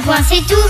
point, c'est tout.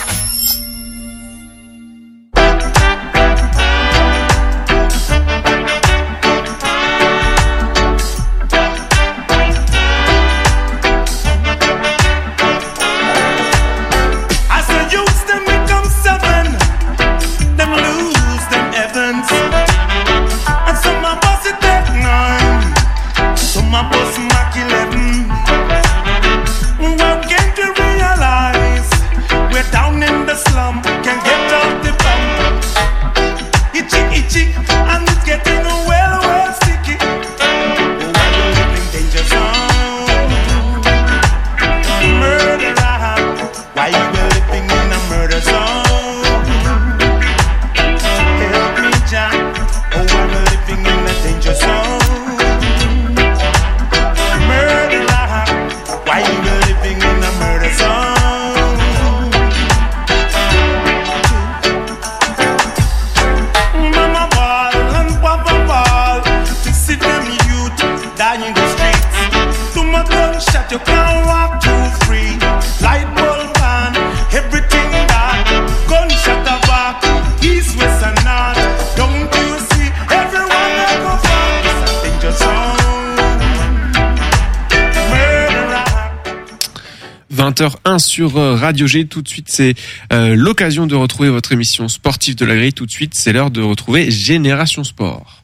Sur Radio G. Tout de suite, c'est l'occasion de retrouver votre émission sportive de la grille. Tout de suite, c'est l'heure de retrouver Génération Sport.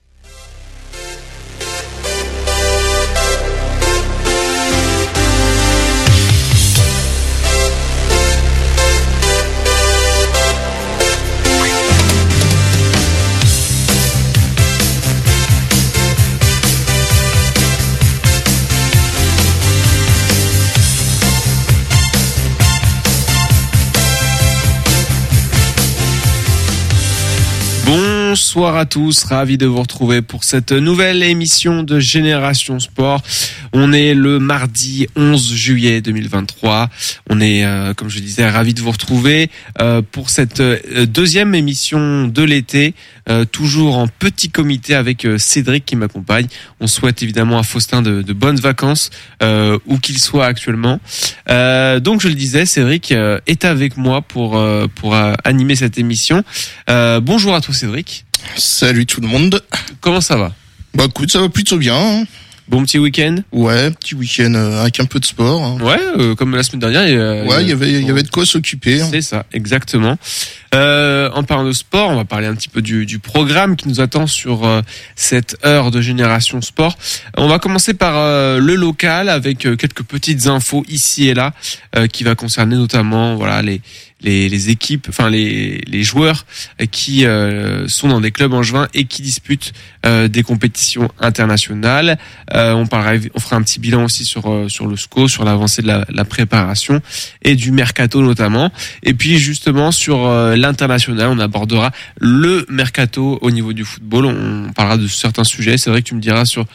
Bonsoir à tous, ravi de vous retrouver pour cette nouvelle émission de Génération Sport. On est le mardi 11 juillet 2023. On est, comme je disais, ravi de vous retrouver pour cette deuxième émission de l'été, toujours en petit comité avec Cédric qui m'accompagne. On souhaite évidemment à Faustin de bonnes vacances, où qu'il soit actuellement. Donc je le disais, Cédric est avec moi pour animer cette émission. Bonjour à toi Cédric. Salut tout le monde. Comment ça va ? Bah écoute, ça va plutôt bien. Hein. Bon petit week-end ? Ouais, petit week-end avec un peu de sport. Hein. Ouais, comme la semaine dernière. Il y avait de quoi s'occuper. C'est ça, exactement. En parlant de sport, on va parler un petit peu du programme qui nous attend sur cette heure de Génération Sport. On va commencer par le local avec quelques petites infos ici et là qui va concerner notamment les équipes, enfin les joueurs qui sont dans des clubs angevins et qui disputent des compétitions internationales. On fera un petit bilan aussi sur le SCO, sur l'avancée de la préparation et du mercato notamment. Et puis justement sur l'international, on abordera le mercato au niveau du football. On parlera de certains sujets. C'est vrai que tu me diras sur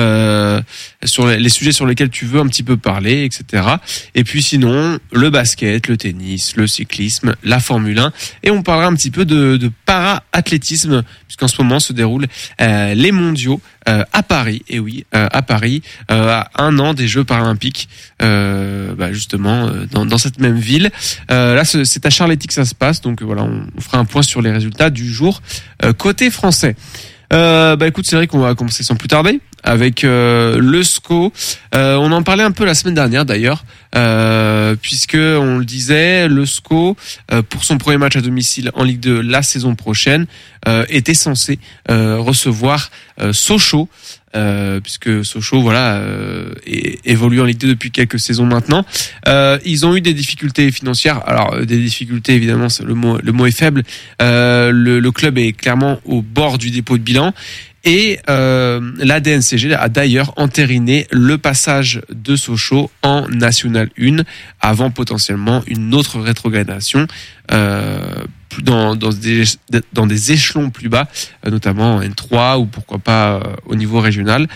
les sujets sur lesquels tu veux un petit peu parler, etc. Et puis sinon, le basket, le tennis, le cyclisme, la Formule 1. Et on parlera un petit peu de para-athlétisme, puisqu'en ce moment se déroulent les mondiaux à Paris. Et oui, à Paris, à un an des Jeux paralympiques, justement, dans cette même ville. Là, c'est à Charléty que ça se passe. Donc voilà, on fera un point sur les résultats du jour côté français. Écoute, c'est vrai qu'on va commencer sans plus tarder avec le SCO. On en parlait un peu la semaine dernière d'ailleurs, puisque on le disait, le SCO pour son premier match à domicile en Ligue 2 la saison prochaine était censé recevoir Sochaux. Puisque Sochaux évolue en Ligue 2 depuis quelques saisons maintenant. Ils ont eu des difficultés financières. Alors des difficultés évidemment, le mot est faible. Le club est clairement au bord du dépôt de bilan. Et la DNCG a d'ailleurs entériné le passage de Sochaux en National 1 avant potentiellement une autre rétrogradation dans des échelons plus bas, notamment en N3 ou pourquoi pas au niveau régional.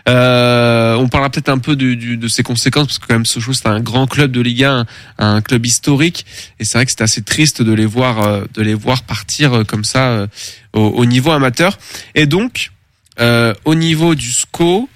On parlera peut-être un peu de ses conséquences parce que quand même Sochaux c'est un grand club de Ligue 1, un club historique, et c'est vrai que c'est assez triste de les voir partir comme ça au niveau amateur. Et donc au niveau du SCO,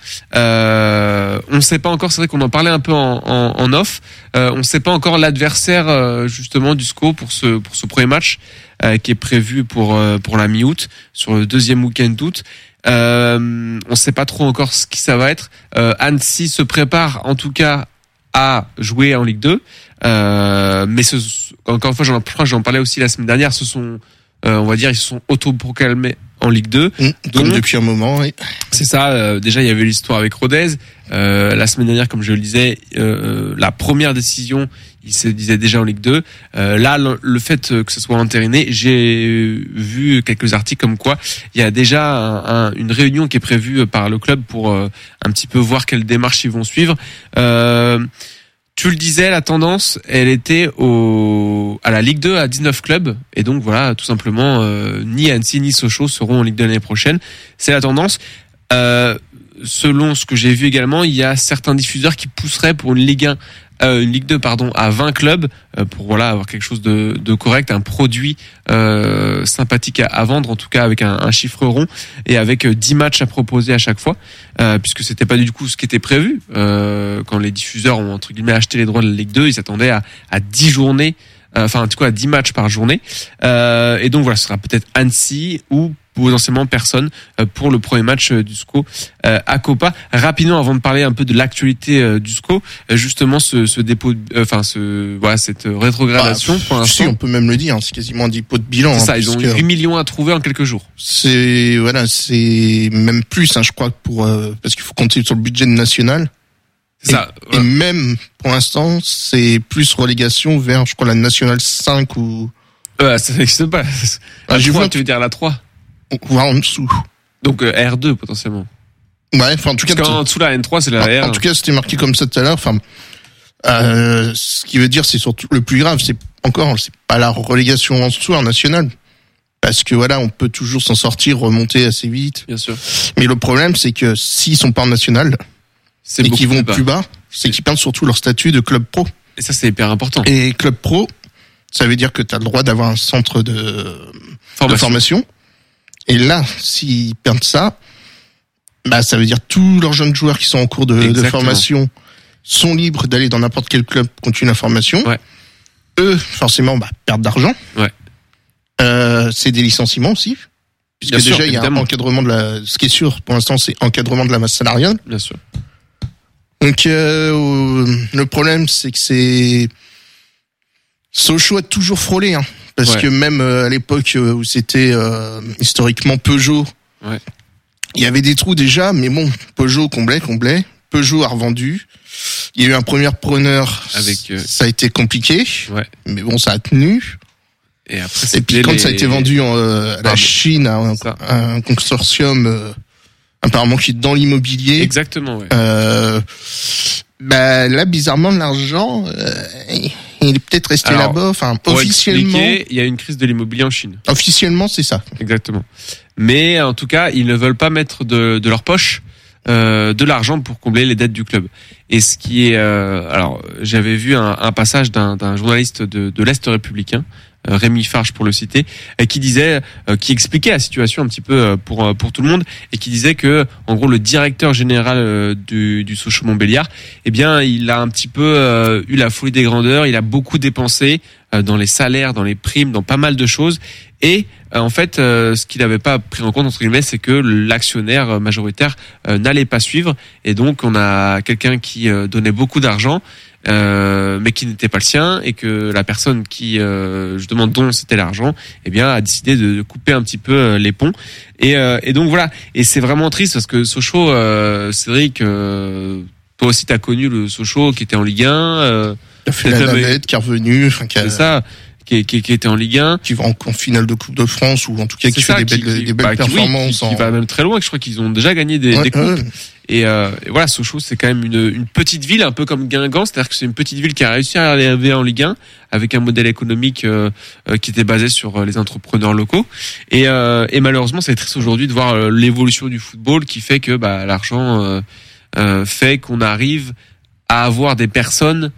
on ne sait pas encore. C'est vrai qu'on en parlait un peu en off. On ne sait pas encore l'adversaire justement du SCO pour ce premier match qui est prévu pour la mi-août, sur le deuxième week-end d'août. On ne sait pas trop encore ce qui ça va être. Annecy se prépare en tout cas à jouer en Ligue 2. Mais encore une fois, je crois que j'en parlais aussi la semaine dernière. Ce sont, on va dire, ils se sont autoproclamés en Ligue 2. Comme depuis un moment, oui. C'est ça. Déjà, il y avait l'histoire avec Rodez. La semaine dernière, comme je le disais, la première décision, il se disait déjà en Ligue 2. Là, le fait que ce soit entériné, j'ai vu quelques articles comme quoi il y a déjà une réunion qui est prévue par le club pour un petit peu voir quelle démarche ils vont suivre. Tu le disais, la tendance, elle était à la Ligue 2 à 19 clubs. Et donc voilà, tout simplement, ni Annecy ni Sochaux seront en Ligue 2 l'année prochaine. C'est la tendance. Selon ce que j'ai vu également, il y a certains diffuseurs qui pousseraient pour une Ligue 2 à 20 clubs pour voilà avoir quelque chose de correct, un produit sympathique à vendre, en tout cas avec un chiffre rond et avec 10 matchs à proposer à chaque fois, puisque c'était pas du coup ce qui était prévu quand les diffuseurs ont entre guillemets acheté les droits de la Ligue 2, ils s'attendaient à 10 journées, enfin en tout cas à 10 matchs par journée, et donc voilà, ce sera peut-être Annecy ou potentiellement personne pour le premier match du SCO à Copa. Rapidement, avant de parler un peu de l'actualité du SCO, justement ce dépôt, cette rétrogradation pour l'instant. Si, on peut même le dire, c'est quasiment un dépôt de bilan. C'est ça, ils ont eu 8 millions à trouver en quelques jours. C'est même plus, je crois, parce qu'il faut compter sur le budget national. C'est ça. Et même pour l'instant, c'est plus relégation vers, je crois, la nationale 5 ou. Ça n'existe pas. La 3, tu veux dire la 3? Voire en dessous. Donc R2 potentiellement. Ouais, enfin en tout cas. Parce qu'en dessous la N3 c'est la R. En tout cas, c'était marqué comme ça tout à l'heure. Enfin, ce qui veut dire, c'est surtout le plus grave, c'est pas la relégation en dessous en national, parce que voilà, on peut toujours s'en sortir, remonter assez vite. Bien sûr. Mais le problème, c'est que s'ils sont pas en national et qu'ils vont plus bas, c'est qu'ils perdent surtout leur statut de club pro. Et ça, c'est hyper important. Et club pro, ça veut dire que tu as le droit d'avoir un centre de formation. Et là, s'ils perdent ça, ça veut dire tous leurs jeunes joueurs qui sont en cours de formation sont libres d'aller dans n'importe quel club continuer la formation. Ouais. Eux, forcément, perdent d'argent. Ouais. C'est des licenciements aussi. Puisque bien déjà, sûr, il y a un encadrement ce qui est sûr pour l'instant, c'est encadrement de la masse salariale. Bien sûr. Donc, le problème, c'est que Sochaux a toujours frôlé, parce que même à l'époque où c'était historiquement Peugeot, il y avait des trous déjà, mais bon, Peugeot comblait. Peugeot a revendu. Il y a eu un premier preneur, ça a été compliqué, mais bon, ça a tenu. Et puis quand ça a été vendu à la Chine, à un consortium apparemment qui est dans l'immobilier. Exactement, ouais. Là, bizarrement, l'argent, il est peut-être resté là-bas. Enfin, officiellement. Il y a une crise de l'immobilier en Chine. Officiellement, c'est ça. Exactement. Mais en tout cas, ils ne veulent pas mettre de leur poche de l'argent pour combler les dettes du club. Et ce qui est, alors, j'avais vu un passage d'un journaliste de l'Est républicain, Rémi Farge pour le citer, qui expliquait la situation un petit peu pour tout le monde, et qui disait que en gros le directeur général du Sochaux Montbéliard, eh bien il a un petit peu eu la folie des grandeurs, il a beaucoup dépensé dans les salaires, dans les primes, dans pas mal de choses, et en fait ce qu'il n'avait pas pris en compte entre guillemets, c'est que l'actionnaire majoritaire n'allait pas suivre, et donc on a quelqu'un qui donnait beaucoup d'argent mais qui n'était pas le sien, et que la personne qui justement dont c'était l'argent, eh bien a décidé de couper un petit peu les ponts, et donc voilà, et c'est vraiment triste parce que Sochaux, Cédric, toi aussi t'as connu le Sochaux qui était en Ligue 1, qui a fait la navette, qui est revenu, c'est ça, qui était en Ligue 1, qui va en finale de Coupe de France, ou en tout cas qui fait des belles performances, qui va même très loin, que je crois qu'ils ont déjà gagné des coupes. Et voilà, Sochaux, c'est quand même une petite ville, un peu comme Guingamp, c'est-à-dire que c'est une petite ville qui a réussi à arriver en Ligue 1 avec un modèle économique qui était basé sur les entrepreneurs locaux. Et malheureusement, c'est triste aujourd'hui de voir l'évolution du football qui fait que l'argent fait qu'on arrive à avoir des personnes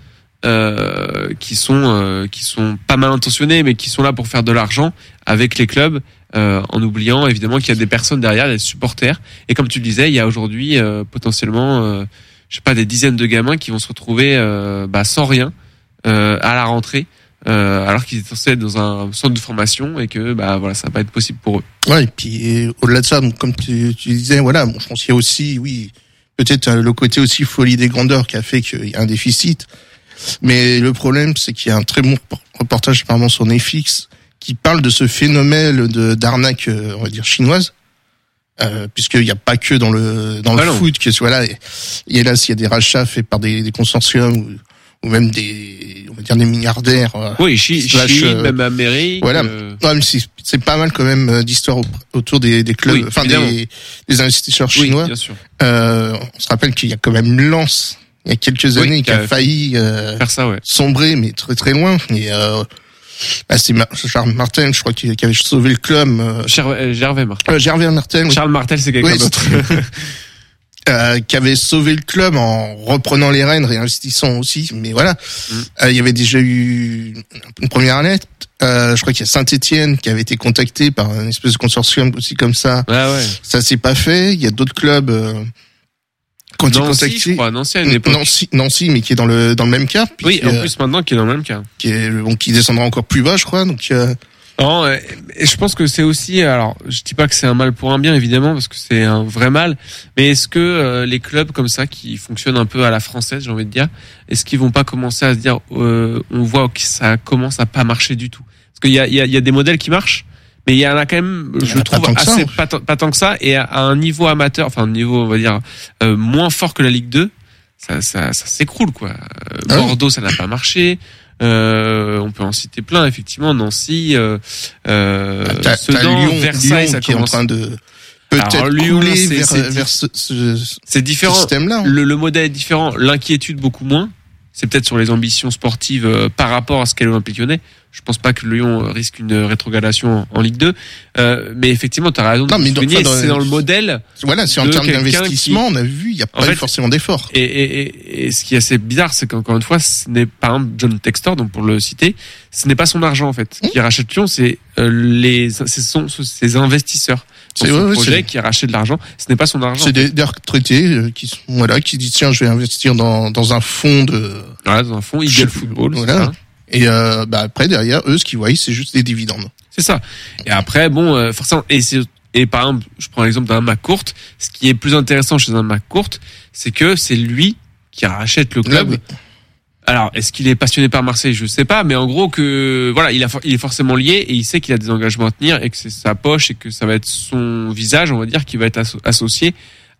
qui sont pas mal intentionnés, mais qui sont là pour faire de l'argent avec les clubs, en oubliant évidemment qu'il y a des personnes derrière, des supporters. Et comme tu le disais, il y a aujourd'hui potentiellement, je sais pas, des dizaines de gamins qui vont se retrouver sans rien à la rentrée. Alors qu'ils étaient censés être dans un centre de formation et que voilà, ça va pas être possible pour eux. Ouais, et puis au-delà de ça, comme tu disais, voilà, bon, je pense qu'il y a aussi, oui, peut-être le côté aussi folie des grandeurs qui a fait qu'il y a un déficit. Mais le problème, c'est qu'il y a un très bon reportage apparemment sur Netflix qui parle de ce phénomène d'arnaque, on va dire chinoise, puisqu'il n'y a pas que dans le foot que voilà, il y a des rachats faits par des consortiums ou même on va dire des milliardaires. Oui, Chine, même Amérique. Voilà. Ouais, mais c'est pas mal quand même d'histoires autour des clubs, oui, enfin des investisseurs chinois. Oui, bien sûr. On se rappelle qu'il y a quand même Lens, il y a quelques années, qui a failli faire ça, ouais. sombrer, mais très très loin. Et c'est Charles Martel, je crois, qui avait sauvé le club. Gervais Martel. Gervais Martel. Charles Martel, c'est quelqu'un d'autre. Qui avait sauvé le club en reprenant les rênes, réinvestissant aussi. Mais voilà, il y avait déjà eu une première alerte. Je crois qu'il y a Saint-Étienne qui avait été contacté par une espèce de consortium aussi comme ça. Ah ouais. Ça s'est pas fait. Il y a d'autres clubs qui ont été contactés. Je crois, Nancy à une époque. Nancy, mais qui est dans le même cas. Oui, en plus maintenant qui est dans le même cas. Qui descendra encore plus bas, je crois. Donc non, et je pense que c'est aussi, alors je dis pas que c'est un mal pour un bien évidemment parce que c'est un vrai mal, mais est-ce que les clubs comme ça qui fonctionnent un peu à la française, j'ai envie de dire, est-ce qu'ils vont pas commencer à se dire, on voit que ça commence à pas marcher du tout, parce qu'il y a des modèles qui marchent, mais il y en a quand même, je trouve assez pas tant que ça, et à un niveau amateur, enfin un niveau on va dire moins fort que la Ligue 2, ça s'écroule quoi. Bordeaux ça n'a pas marché. On peut en citer plein, effectivement, Nancy, Sedan, Lyon, Versailles, ça qui est en train de peut-être couler vers c'est différent. Ce système-là. Le modèle est différent, l'inquiétude beaucoup moins. C'est peut-être sur les ambitions sportives par rapport à ce qu'est l'Olympique Lyonnais. Je pense pas que Lyon risque une rétrogradation en Ligue 2. Mais effectivement, tu as raison de souligner, c'est dans le modèle. Voilà, c'est en termes d'investissement, on a vu, il n'y a pas eu forcément d'efforts. Et ce qui est assez bizarre, c'est qu'encore une fois, ce n'est par exemple John Textor, donc pour le citer, ce n'est pas son argent en fait qui rachète Lyon, c'est ses investisseurs. C'est ce projet qui a racheté de l'argent, ce n'est pas son argent. C'est des retraités qui disent tiens, je vais investir dans un fonds dans un fonds Eagle Football. Voilà. Et après derrière eux ce qu'ils voient c'est juste des dividendes. C'est ça. Et après forcément et par exemple, je prends l'exemple d'un McCourt, ce qui est plus intéressant chez un McCourt, c'est que c'est lui qui rachète le club. Là, oui. Alors, est-ce qu'il est passionné par Marseille? Je sais pas, mais en gros que voilà, il est forcément lié et il sait qu'il a des engagements à tenir et que c'est sa poche et que ça va être son visage, on va dire, qui va être associé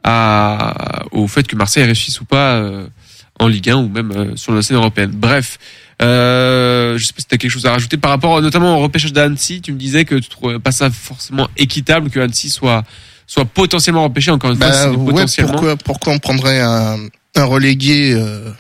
au fait que Marseille réussisse ou pas en Ligue 1 ou même sur la scène européenne. Bref, je sais pas si t'as quelque chose à rajouter par rapport notamment au repêchage d'Annecy. Tu me disais que tu trouvais pas ça forcément équitable que Annecy soit potentiellement repêché. Encore une fois, c'est potentiellement. Pourquoi on prendrait un relégué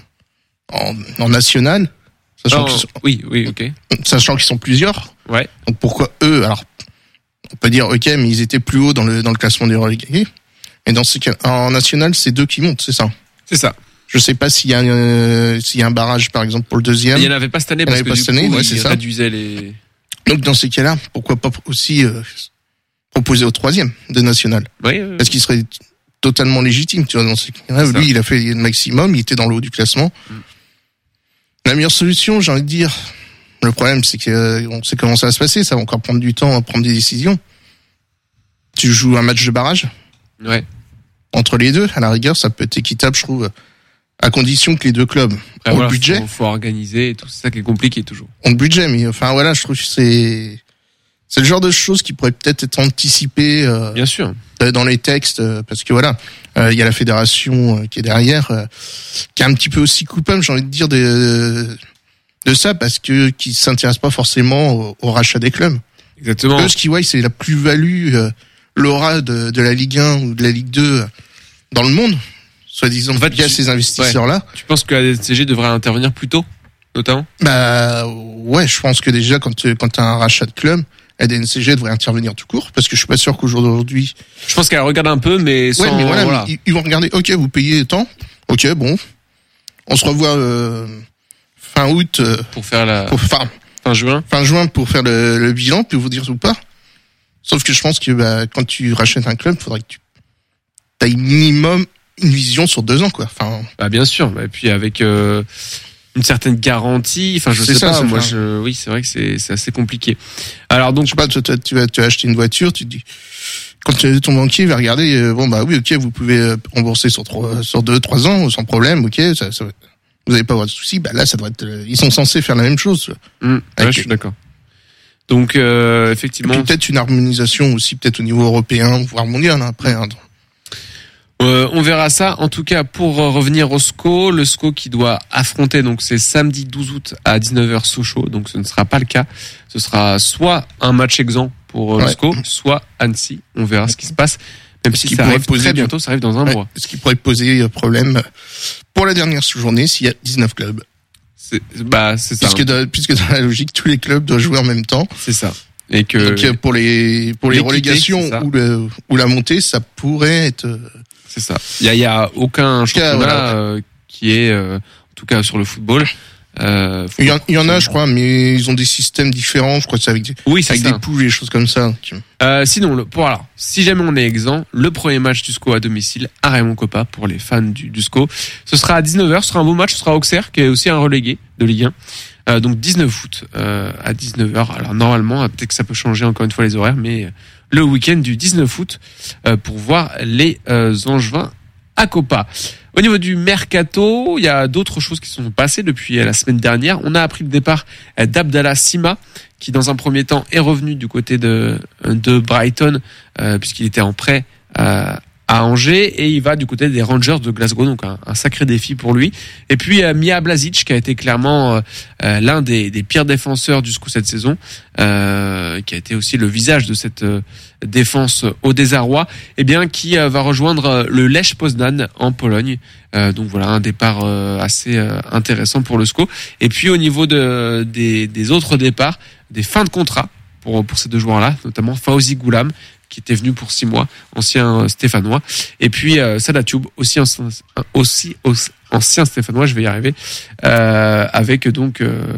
en national, sachant sachant qu'ils sont plusieurs. Ouais. Donc pourquoi eux? Alors, on peut dire ok, mais ils étaient plus haut dans le classement des relégués. Et dans ce cas, en national, c'est deux qui montent, c'est ça. C'est ça. Je sais pas s'il y a un barrage par exemple pour le deuxième. Il y en avait pas cette année parce que du coup, ils réduisaient les. Donc dans ces cas-là, pourquoi pas aussi proposer au troisième de national? Oui. Parce qu'il serait totalement légitime, tu vois. Dans ces cas-là, lui, il a fait le maximum, il était dans le haut du classement. La meilleure solution, j'ai envie de dire, le problème, c'est que on sait comment ça va se passer, ça va encore prendre du temps à prendre des décisions. Tu joues un match de barrage. Ouais. Entre les deux, à la rigueur, ça peut être équitable, je trouve, à condition que les deux clubs ont le budget. Faut organiser et tout, c'est ça qui est compliqué toujours. Ont le budget, mais enfin voilà, je trouve que c'est le genre de choses qui pourrait peut-être être anticipées. Bien sûr. Dans les textes, parce que voilà, il y a la fédération qui est derrière, qui est un petit peu aussi coupable, j'ai envie de dire, de ça, parce que qui s'intéresse pas forcément au rachat des clubs. Exactement. Eux, ce qu'ils voient, c'est la plus-value, l'aura de la Ligue 1 ou de la Ligue 2 dans le monde, soi-disant. En fait, il y a ces investisseurs-là. Ouais. Tu penses que la DNCG devrait intervenir plus tôt, notamment? Ouais, je pense que déjà, quand t'as un rachat de club, la DNCG devrait intervenir tout court, parce que je suis pas sûr qu'aujourd'hui. Je pense qu'elle regarde un peu, mais sans. Ouais, mais voilà. Ils vont regarder. Ok, vous payez tant. Ok, bon. On se revoit fin août pour faire fin juin pour faire le bilan, puis vous dire ou pas. Sauf que je pense que quand tu rachètes un club, faudrait que tu aies minimum une vision sur 2 ans, quoi. Enfin, bien sûr. Et puis avec une certaine garantie. Enfin, je sais pas. Moi, oui, c'est vrai que c'est assez compliqué. Alors donc, je sais pas. Tu vas acheter une voiture, tu te dis, quand ton banquier va regarder, oui, ok, vous pouvez rembourser sur 2-3 ans sans problème, ok, ça vous n'avez pas de souci. Là, ça doit être. Ils sont censés faire la même chose. Ouais, je suis d'accord. Donc effectivement. Et puis peut-être une harmonisation aussi, peut-être au niveau européen, voire mondial après. On verra ça. En tout cas, pour revenir au SCO, le SCO qui doit affronter, donc c'est samedi 12 août à 19h Sochaux, donc ce ne sera pas le cas. Ce sera soit un match exempt pour le SCO, soit Annecy. On verra ce qui se passe. Même si ça arrive très bientôt, ça arrive dans un mois. Ce qui pourrait poser problème pour la dernière journée s'il y a 19 clubs. C'est ça. Puisque dans la logique, tous les clubs doivent jouer en même temps. C'est ça. Et que donc pour les relégations ou la montée, ça pourrait être. C'est ça. Il y a aucun championnat qui est en tout cas sur le football. Il y en a, je crois, mais ils ont des systèmes différents. Je crois que c'est avec des poules et des choses comme ça. Sinon, si jamais on est exempt, le premier match du SCO à domicile à Raymond Kopa pour les fans du SCO, ce sera à 19h. Ce sera un beau match. Ce sera Auxerre qui est aussi un relégué de Ligue 1. Donc 19 août à 19h. Alors normalement, peut-être que ça peut changer encore une fois les horaires, mais le week-end du 19 août pour voir les Angevins à Kopa. Au niveau du mercato, il y a d'autres choses qui sont passées depuis la semaine dernière. On a appris le départ d'Abdallah Sima, qui dans un premier temps est revenu du côté de Brighton, puisqu'il était en prêt à Angers, et il va du côté des Rangers de Glasgow, donc un sacré défi pour lui. Et puis Mia Blazic, qui a été clairement l'un des pires défenseurs du SCO cette saison, qui a été aussi le visage de cette défense au désarroi, qui va rejoindre le Lech Poznan en Pologne. Donc voilà, un départ assez intéressant pour le SCO. Et puis au niveau des autres départs, des fins de contrat pour ces 2 joueurs-là, notamment Fawzi Goulam, qui était venu pour 6 mois, ancien Stéphanois, et puis Salah Thioub, aussi ancien Stéphanois, je vais y arriver, avec donc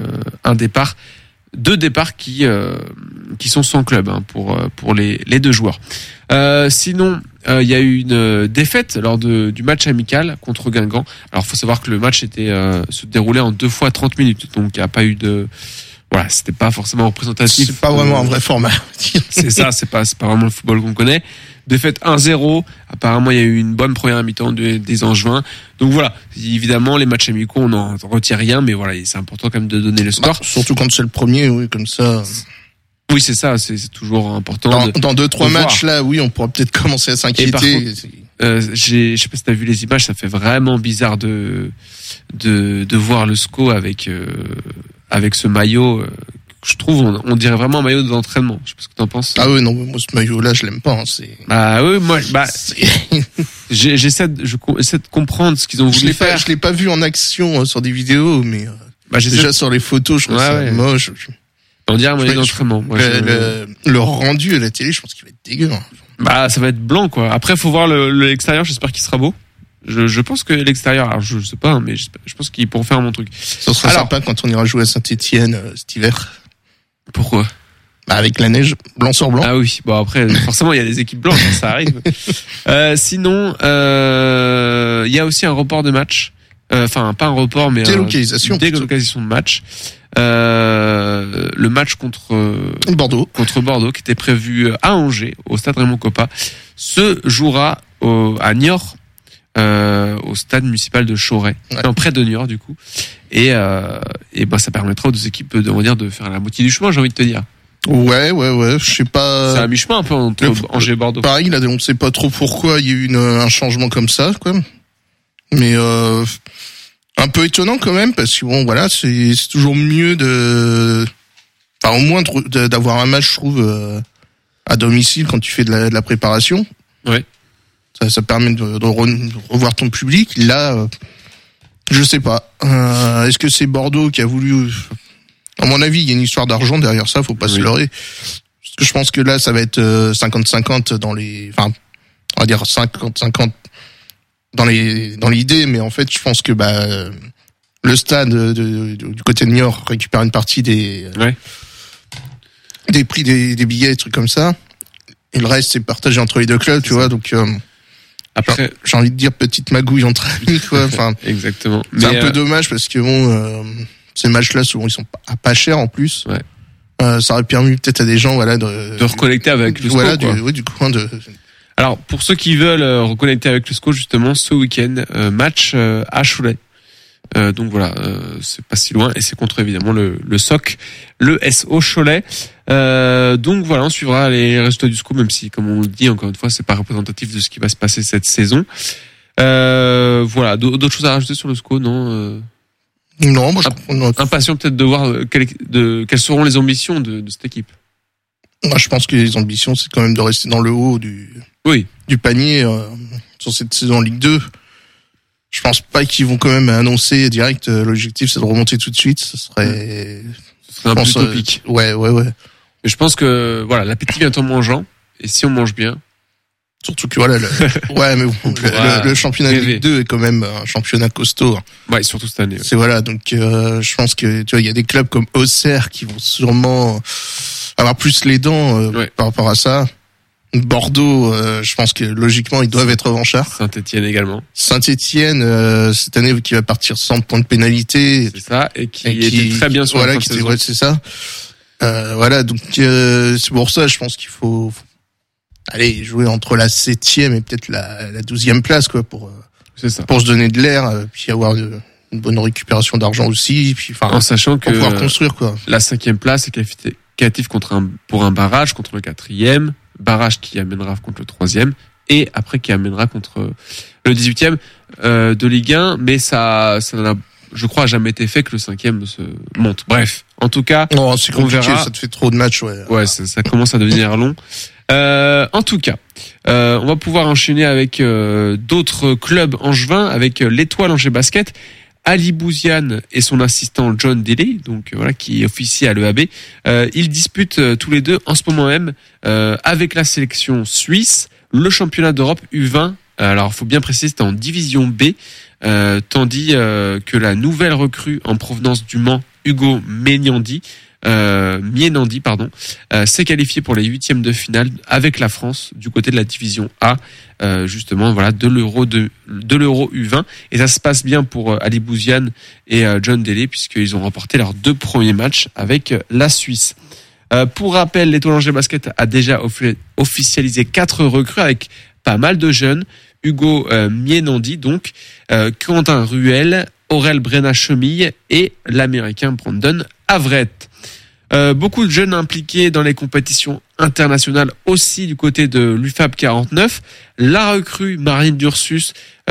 2 départs qui sont sans club pour les 2 joueurs. Sinon, il y a eu une défaite lors du match amical contre Guingamp. Alors, faut savoir que le match se déroulait en 2 fois 30 minutes, donc il n'y a pas eu de... Voilà, c'était pas forcément représentatif. C'est pas vraiment un vrai format. C'est ça, c'est pas vraiment le football qu'on connaît. Défaite 1-0. Apparemment, il y a eu une bonne première mi-temps des Angevins. Donc voilà, évidemment, les matchs amicaux, on n'en retire rien, mais voilà, c'est important quand même de donner le score. Surtout quand c'est le premier, oui, comme ça. Oui, c'est ça, c'est toujours important. Dans 2-3 matchs, là, oui, on pourra peut-être commencer à s'inquiéter. Je sais pas si t'as vu les images, ça fait vraiment bizarre de voir le SCO avec ce maillot. Je trouve, on dirait vraiment un maillot d'entraînement. Je sais pas ce que t'en penses. Ah oui, non, moi, ce maillot-là, je l'aime pas, c'est... Oui, moi, j'essaie de comprendre ce qu'ils ont voulu faire. Je l'ai pas vu en action sur des vidéos, mais, déjà sur les photos, je trouve ça moche. On dirait un maillot d'entraînement. Le rendu à la télé, je pense qu'il va être dégueu. Ça va être blanc, quoi. Après, faut voir l'extérieur, j'espère qu'il sera beau. Je pense que l'extérieur, alors je sais pas, mais je pense qu'ils pourront faire un bon truc. Ça sera sympa quand on ira jouer à Saint-Étienne cet hiver. Pourquoi? Avec la neige, blanc sur blanc. Ah oui, bon après, forcément il y a des équipes blanches, ça arrive. Sinon, il y a aussi un report de match. Enfin, pas un report, mais délocalisation de match. Le match contre Bordeaux, qui était prévu à Angers, au stade Raymond Kopa, se jouera à Niort. Au stade municipal de Chauray, près de Niort du coup, et ça permettra aux 2 équipes de faire la moitié du chemin, j'ai envie de te dire. Ouais, je sais pas. C'est à mi-chemin un peu entre Angers et Bordeaux. Pareil, là, on sait pas trop pourquoi il y a eu un changement comme ça, quoi. Mais un peu étonnant quand même, parce que bon, voilà, c'est toujours mieux au moins d'avoir un match, je trouve, à domicile quand tu fais de la préparation. Ouais. Ça permet de revoir ton public. Là, je sais pas. Est-ce que c'est Bordeaux qui a voulu... À mon avis, il y a une histoire d'argent derrière ça, faut pas se leurrer. Parce que je pense que là, ça va être 50-50 dans les... Enfin, on va dire 50-50 dans l'idée, mais en fait, je pense que le stade du côté de Niort récupère une partie des prix des billets, des trucs comme ça. Et le reste, c'est partagé entre les deux clubs, tu vois. Donc, après, j'ai envie de dire petite magouille entre amis, quoi. Enfin, exactement. C'est un peu dommage parce que bon, ces matchs-là, souvent, ils sont pas chers en plus. Ouais. Ça aurait permis peut-être à des gens, voilà, de reconnecter avec le SCO, voilà, quoi. du coin de. Alors, pour ceux qui veulent reconnecter avec le SCO, justement, ce week-end, match à Cholet. Donc voilà, c'est pas si loin et c'est contre évidemment le SOC, le SO Cholet. Donc voilà, on suivra les résultats du SCO, même si, comme on le dit encore une fois, c'est pas représentatif de ce qui va se passer cette saison. Voilà, d'autres choses à rajouter sur le SCO, non Non, moi impatient peut-être de voir quelles seront les ambitions de cette équipe. Moi, je pense que les ambitions, c'est quand même de rester dans le haut du panier sur cette saison en Ligue 2. Je pense pas qu'ils vont quand même annoncer direct l'objectif, c'est de remonter tout de suite. Ce serait un peu utopique. Ouais. Mais je pense que voilà, l'appétit vient en mangeant, et si on mange bien. Surtout que voilà, mais bon, le championnat de Ligue 2 est quand même un championnat costaud. Ouais, surtout cette année. Ouais. C'est voilà, donc je pense que tu vois, il y a des clubs comme Auxerre qui vont sûrement avoir plus les dents par rapport à ça. Bordeaux, je pense que logiquement ils doivent être revanchards. Saint-Étienne également. Saint-Étienne cette année qui va partir sans point de pénalité. C'est ça, et qui était très bien sur la saison. C'est ça. Voilà, donc c'est pour ça je pense qu'il faut aller jouer entre la 7e et peut-être la 12e place quoi pour se donner de l'air puis avoir une bonne récupération d'argent aussi puis en sachant que pouvoir construire quoi. La 5e place est qualificative pour un barrage contre le 4e. Barrage qui amènera contre le 3e et après qui amènera contre le 18e de Ligue 1, mais ça n'a, je crois, jamais été fait que le 5e se monte. Bref, en tout cas, non, c'est compliqué, ça te fait trop de matchs, ouais, ça commence à devenir long. En tout cas, on va pouvoir enchaîner avec d'autres clubs angevins, avec l'Étoile Angers Basket. Ali Bouziane et son assistant John Daly, donc voilà, qui officie à l'EAB, ils disputent tous les deux en ce moment même avec la sélection suisse le championnat d'Europe U20. Alors, faut bien préciser, c'était en division B, tandis que la nouvelle recrue en provenance du Mans, Hugo Mienandi, s'est qualifié pour les 8e de finale avec la France du côté de la division A, justement voilà de l'Euro U20, et ça se passe bien pour Ali Bouziane et John Daly puisqu'ils ont remporté leurs 2 premiers matchs avec la Suisse. Pour rappel, l'Étoile Angers Basket a déjà officialisé 4 recrues avec pas mal de jeunes. Hugo Mienandi, donc Quentin Ruel, Aurel Brenna-Chemille et l'Américain Brandon Averett. Beaucoup de jeunes impliqués dans les compétitions internationales aussi du côté de l'UFAB 49. La recrue Marine Dursus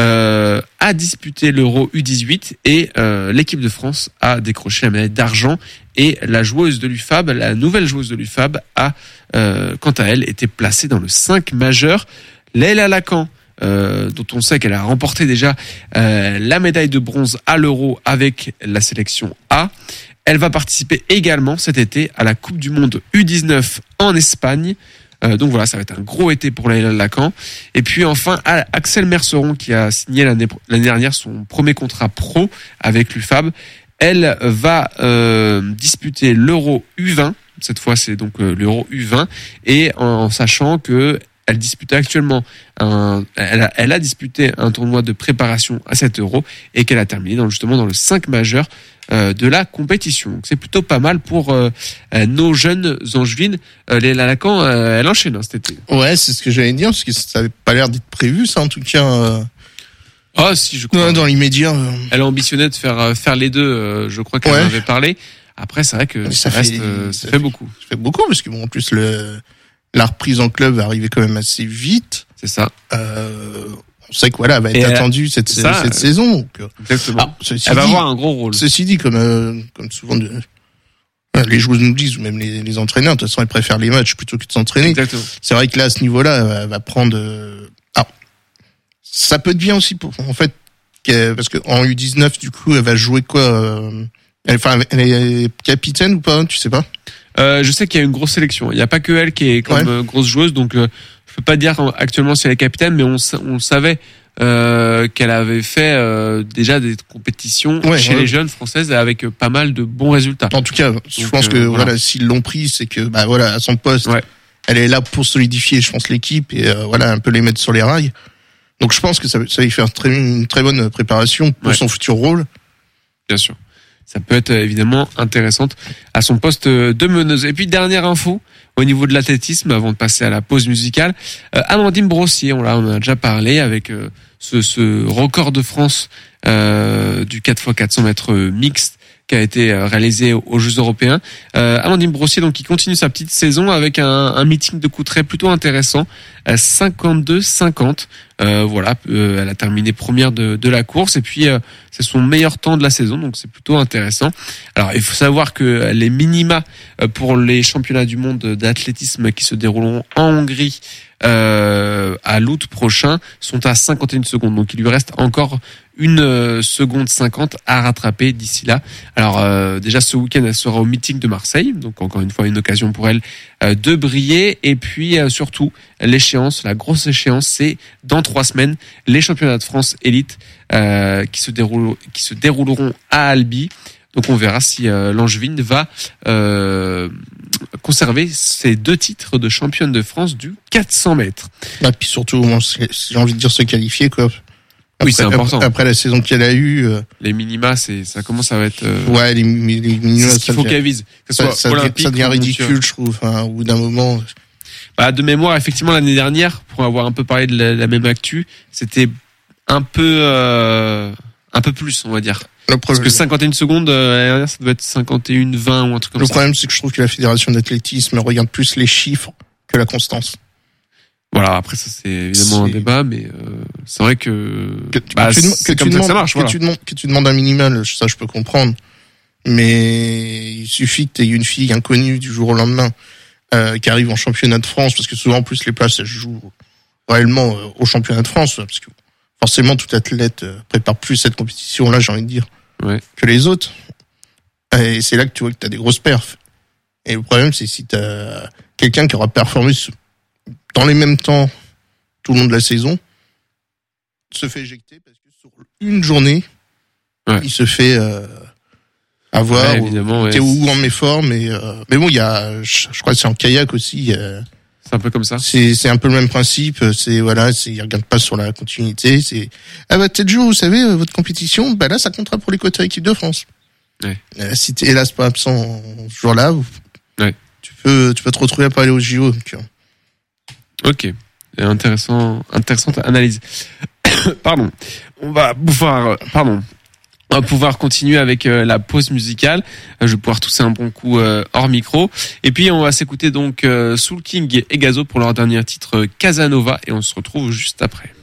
a disputé l'Euro U18 et l'équipe de France a décroché la médaille d'argent, et la joueuse de l'UFAB, la nouvelle joueuse de l'UFAB a quant à elle été placée dans le 5 majeur. Leila Lacan, dont on sait qu'elle a remporté déjà la médaille de bronze à l'Euro avec la sélection A. Elle va participer également cet été à la Coupe du Monde U19 en Espagne. Donc voilà, ça va être un gros été pour Leila Lacan. Et puis enfin, Axel Merceron, qui a signé l'année dernière son premier contrat pro avec l'UFAB. Elle va disputer l'Euro U20. Cette fois, c'est donc l'Euro U20. Et en sachant que elle disputait actuellement elle a disputé un tournoi de préparation à cet Euro et qu'elle a terminé justement dans le 5 majeur de la compétition. Donc c'est plutôt pas mal pour nos jeunes angevines. Leila Lacan, elle enchaîne cet été. Ouais, c'est ce que j'allais dire, parce que ça n'avait pas l'air d'être prévu, ça en tout cas. Ah si, je crois. Dans l'immédiat. Elle a ambitionné de faire les deux. Je crois qu'elle en avait parlé. Après, c'est vrai que ça fait beaucoup. Ça fait beaucoup parce que bon, en plus la reprise en club va arriver quand même assez vite. C'est ça. On sait que voilà, elle va être attendue cette saison. Donc, exactement. Elle va avoir un gros rôle. Ceci dit, comme souvent les joueurs nous disent, ou même les entraîneurs, de toute façon, ils préfèrent les matchs plutôt que de s'entraîner. Exactement. C'est vrai que là, à ce niveau-là, elle va prendre. Alors, ça peut être bien aussi parce que en U19, du coup, elle va jouer quoi elle est capitaine ou pas, tu sais pas? Je sais qu'il y a une grosse sélection. Il n'y a pas que elle qui est comme grosse joueuse, donc je peux pas dire actuellement si elle est capitaine, mais on le savait qu'elle avait fait déjà des compétitions chez les jeunes françaises avec pas mal de bons résultats. En tout cas, je pense que voilà, s'ils l'ont pris, c'est que à son poste, elle est là pour solidifier, je pense, l'équipe et un peu les mettre sur les rails. Donc je pense que ça va lui faire une très bonne préparation pour son futur rôle. Bien sûr. Ça peut être évidemment intéressante à son poste de meneuse. Et puis dernière info au niveau de l'athlétisme avant de passer à la pause musicale, Amandine Brossier, on en a déjà parlé avec ce record de France du 4x400 mètres mixte qui a été réalisé aux Jeux Européens. Amandine Brossier, donc, qui continue sa petite saison avec un meeting de Courtrai plutôt intéressant, 52-50. Elle a terminé première de la course et puis c'est son meilleur temps de la saison, donc c'est plutôt intéressant. Alors il faut savoir que les minima pour les championnats du monde d'athlétisme qui se dérouleront en Hongrie à l'août prochain sont à 51 secondes, donc il lui reste encore 1 seconde 50 à rattraper d'ici là. Alors déjà ce week-end elle sera au meeting de Marseille, donc encore une fois une occasion pour elle de briller. Et puis surtout l'échéance, la grosse échéance, c'est dans 3 semaines les championnats de France élite qui se dérouleront à Albi. Donc on verra si l'Angevine va conserver ses 2 titres de championne de France du 400 mètres. Et puis surtout, moi, j'ai envie de dire se qualifier quoi. Après, oui, c'est important. Après la saison qu'elle a eue, les minima, ça commence à être. Les minima, c'est ce qu'il faut qu'elle vise. Ça devient ridicule, je trouve. Au bout d'un moment. De mémoire, effectivement, l'année dernière, pour avoir un peu parlé de la même actu, c'était un peu plus, on va dire. Parce que 51 secondes, l'année dernière, ça doit être 51-20 ou un truc comme ça. Le problème, c'est que je trouve que la fédération d'athlétisme regarde plus les chiffres que la constance. Voilà, après ça c'est évidemment un débat, mais c'est vrai que c'est comme ça que ça marche. Que tu demandes un minimal, ça je peux comprendre, mais il suffit que tu aies une fille inconnue du jour au lendemain qui arrive en championnat de France, parce que souvent en plus les places elles jouent réellement au championnat de France, parce que forcément tout athlète prépare plus cette compétition-là, j'ai envie de dire, que les autres. Et c'est là que tu vois que tu as des grosses perfs. Et le problème c'est si tu as quelqu'un qui aura performé dans les mêmes temps tout le long de la saison, se fait éjecter parce que sur une journée, il se fait avoir. T'es où en méforme, mais bon, il y a, je crois que c'est en kayak aussi. C'est un peu comme ça. C'est un peu le même principe. Ils regardent pas sur la continuité. C'est tel jour, vous savez, votre compétition, là, ça comptera pour les quotas équipe de France. Ouais. Si t'es hélas pas absent ce jour-là, tu peux te retrouver à pas aller au JO. Donc, ok, intéressante analyse. Pardon. On va pouvoir continuer avec la pause musicale. Je vais pouvoir tousser un bon coup hors micro. Et puis on va s'écouter donc Soul King et Gazo pour leur dernier titre Casanova, et on se retrouve juste après.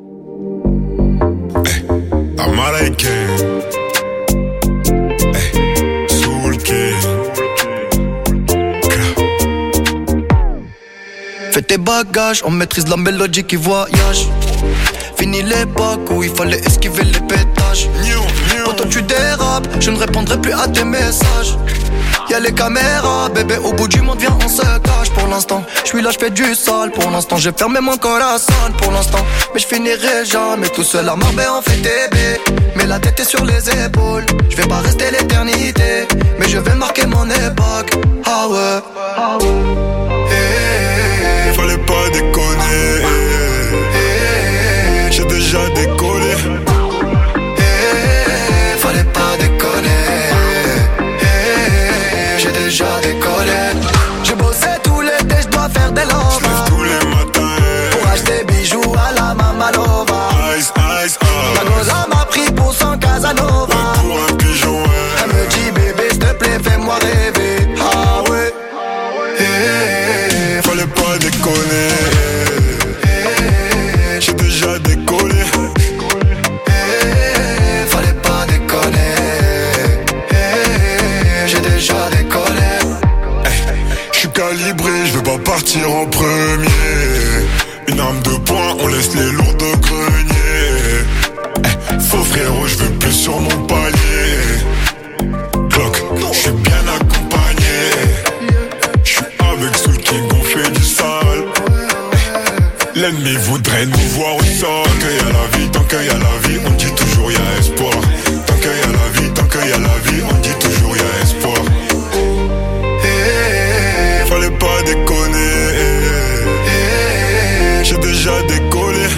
Fais tes bagages, on maîtrise la mélodie qui voyage. Fini l'époque où il fallait esquiver les pétages. Quand tu dérapes, je ne répondrai plus à tes messages. Y'a les caméras, bébé, au bout du monde, viens, on se cache. Pour l'instant, je suis là, je fais du sale. Pour l'instant, j'ai fermé mon corazon. Pour l'instant, mais je finirai jamais tout seul à Marbella, on fait TB. Mais la tête est sur les épaules. Je vais pas rester l'éternité, mais je vais marquer mon époque. Ah ouais. Fallait pas déconner. J'ai déjà décollé. Fallait pas déconner. J'ai déjà décollé. J'ai bossé tout l'été, je dois faire des love. J'lève tous les matins pour acheter bijoux à la Mamalova. Ice, ice, La goza m'a pris pour son Casanova. pour un pigeon, Elle me dit bébé, s'il te plaît, fais-moi rêver. Ah ouais. Fallait pas déconner. J'ai déjà décollé. Fallait pas déconner. J'ai déjà décollé. J'suis calibré, j'veux pas partir en premier. Une arme de poing, on laisse les lourds de grenier. Faux frérot, j'veux plus sur mon palier. Clock, j'suis bien accompagné. J'suis avec Soul King, on fait du sale. L'ennemi voudrait nous voir au sol. Tant qu'il y a la vie, tant qu'il y a la vie, on dit toujours y a espoir. Tant qu'il y a la vie, tant qu'il y a la vie, on dit toujours y a espoir. Fallait pas déconner. J'ai déjà décollé.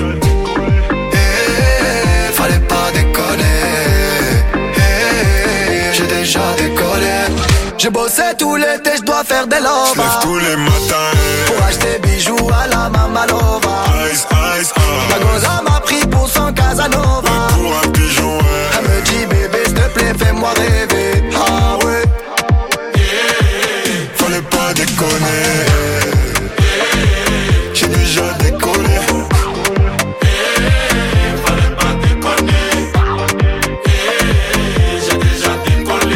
Fallait pas déconner. J'ai déjà décollé. J'ai bossé tout l'été, je dois faire des lovas. J'lève tous les matins pour acheter bijoux à la Mamalova. Ice, ice, ice. Ma goza m'a pris pour son Casanova. Pour un pigeon, ouais. Elle me dit bébé s'il te plaît fais-moi rêver. Ah ouais. Fallait pas déconner. J'ai déjà décollé. Fallait pas déconner. J'ai déjà décollé.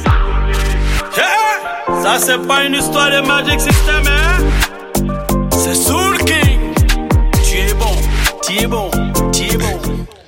Ça c'est pas une histoire de Magic System, hein. C'est Soul King. Tu es bon, tu es bon, tu es bon.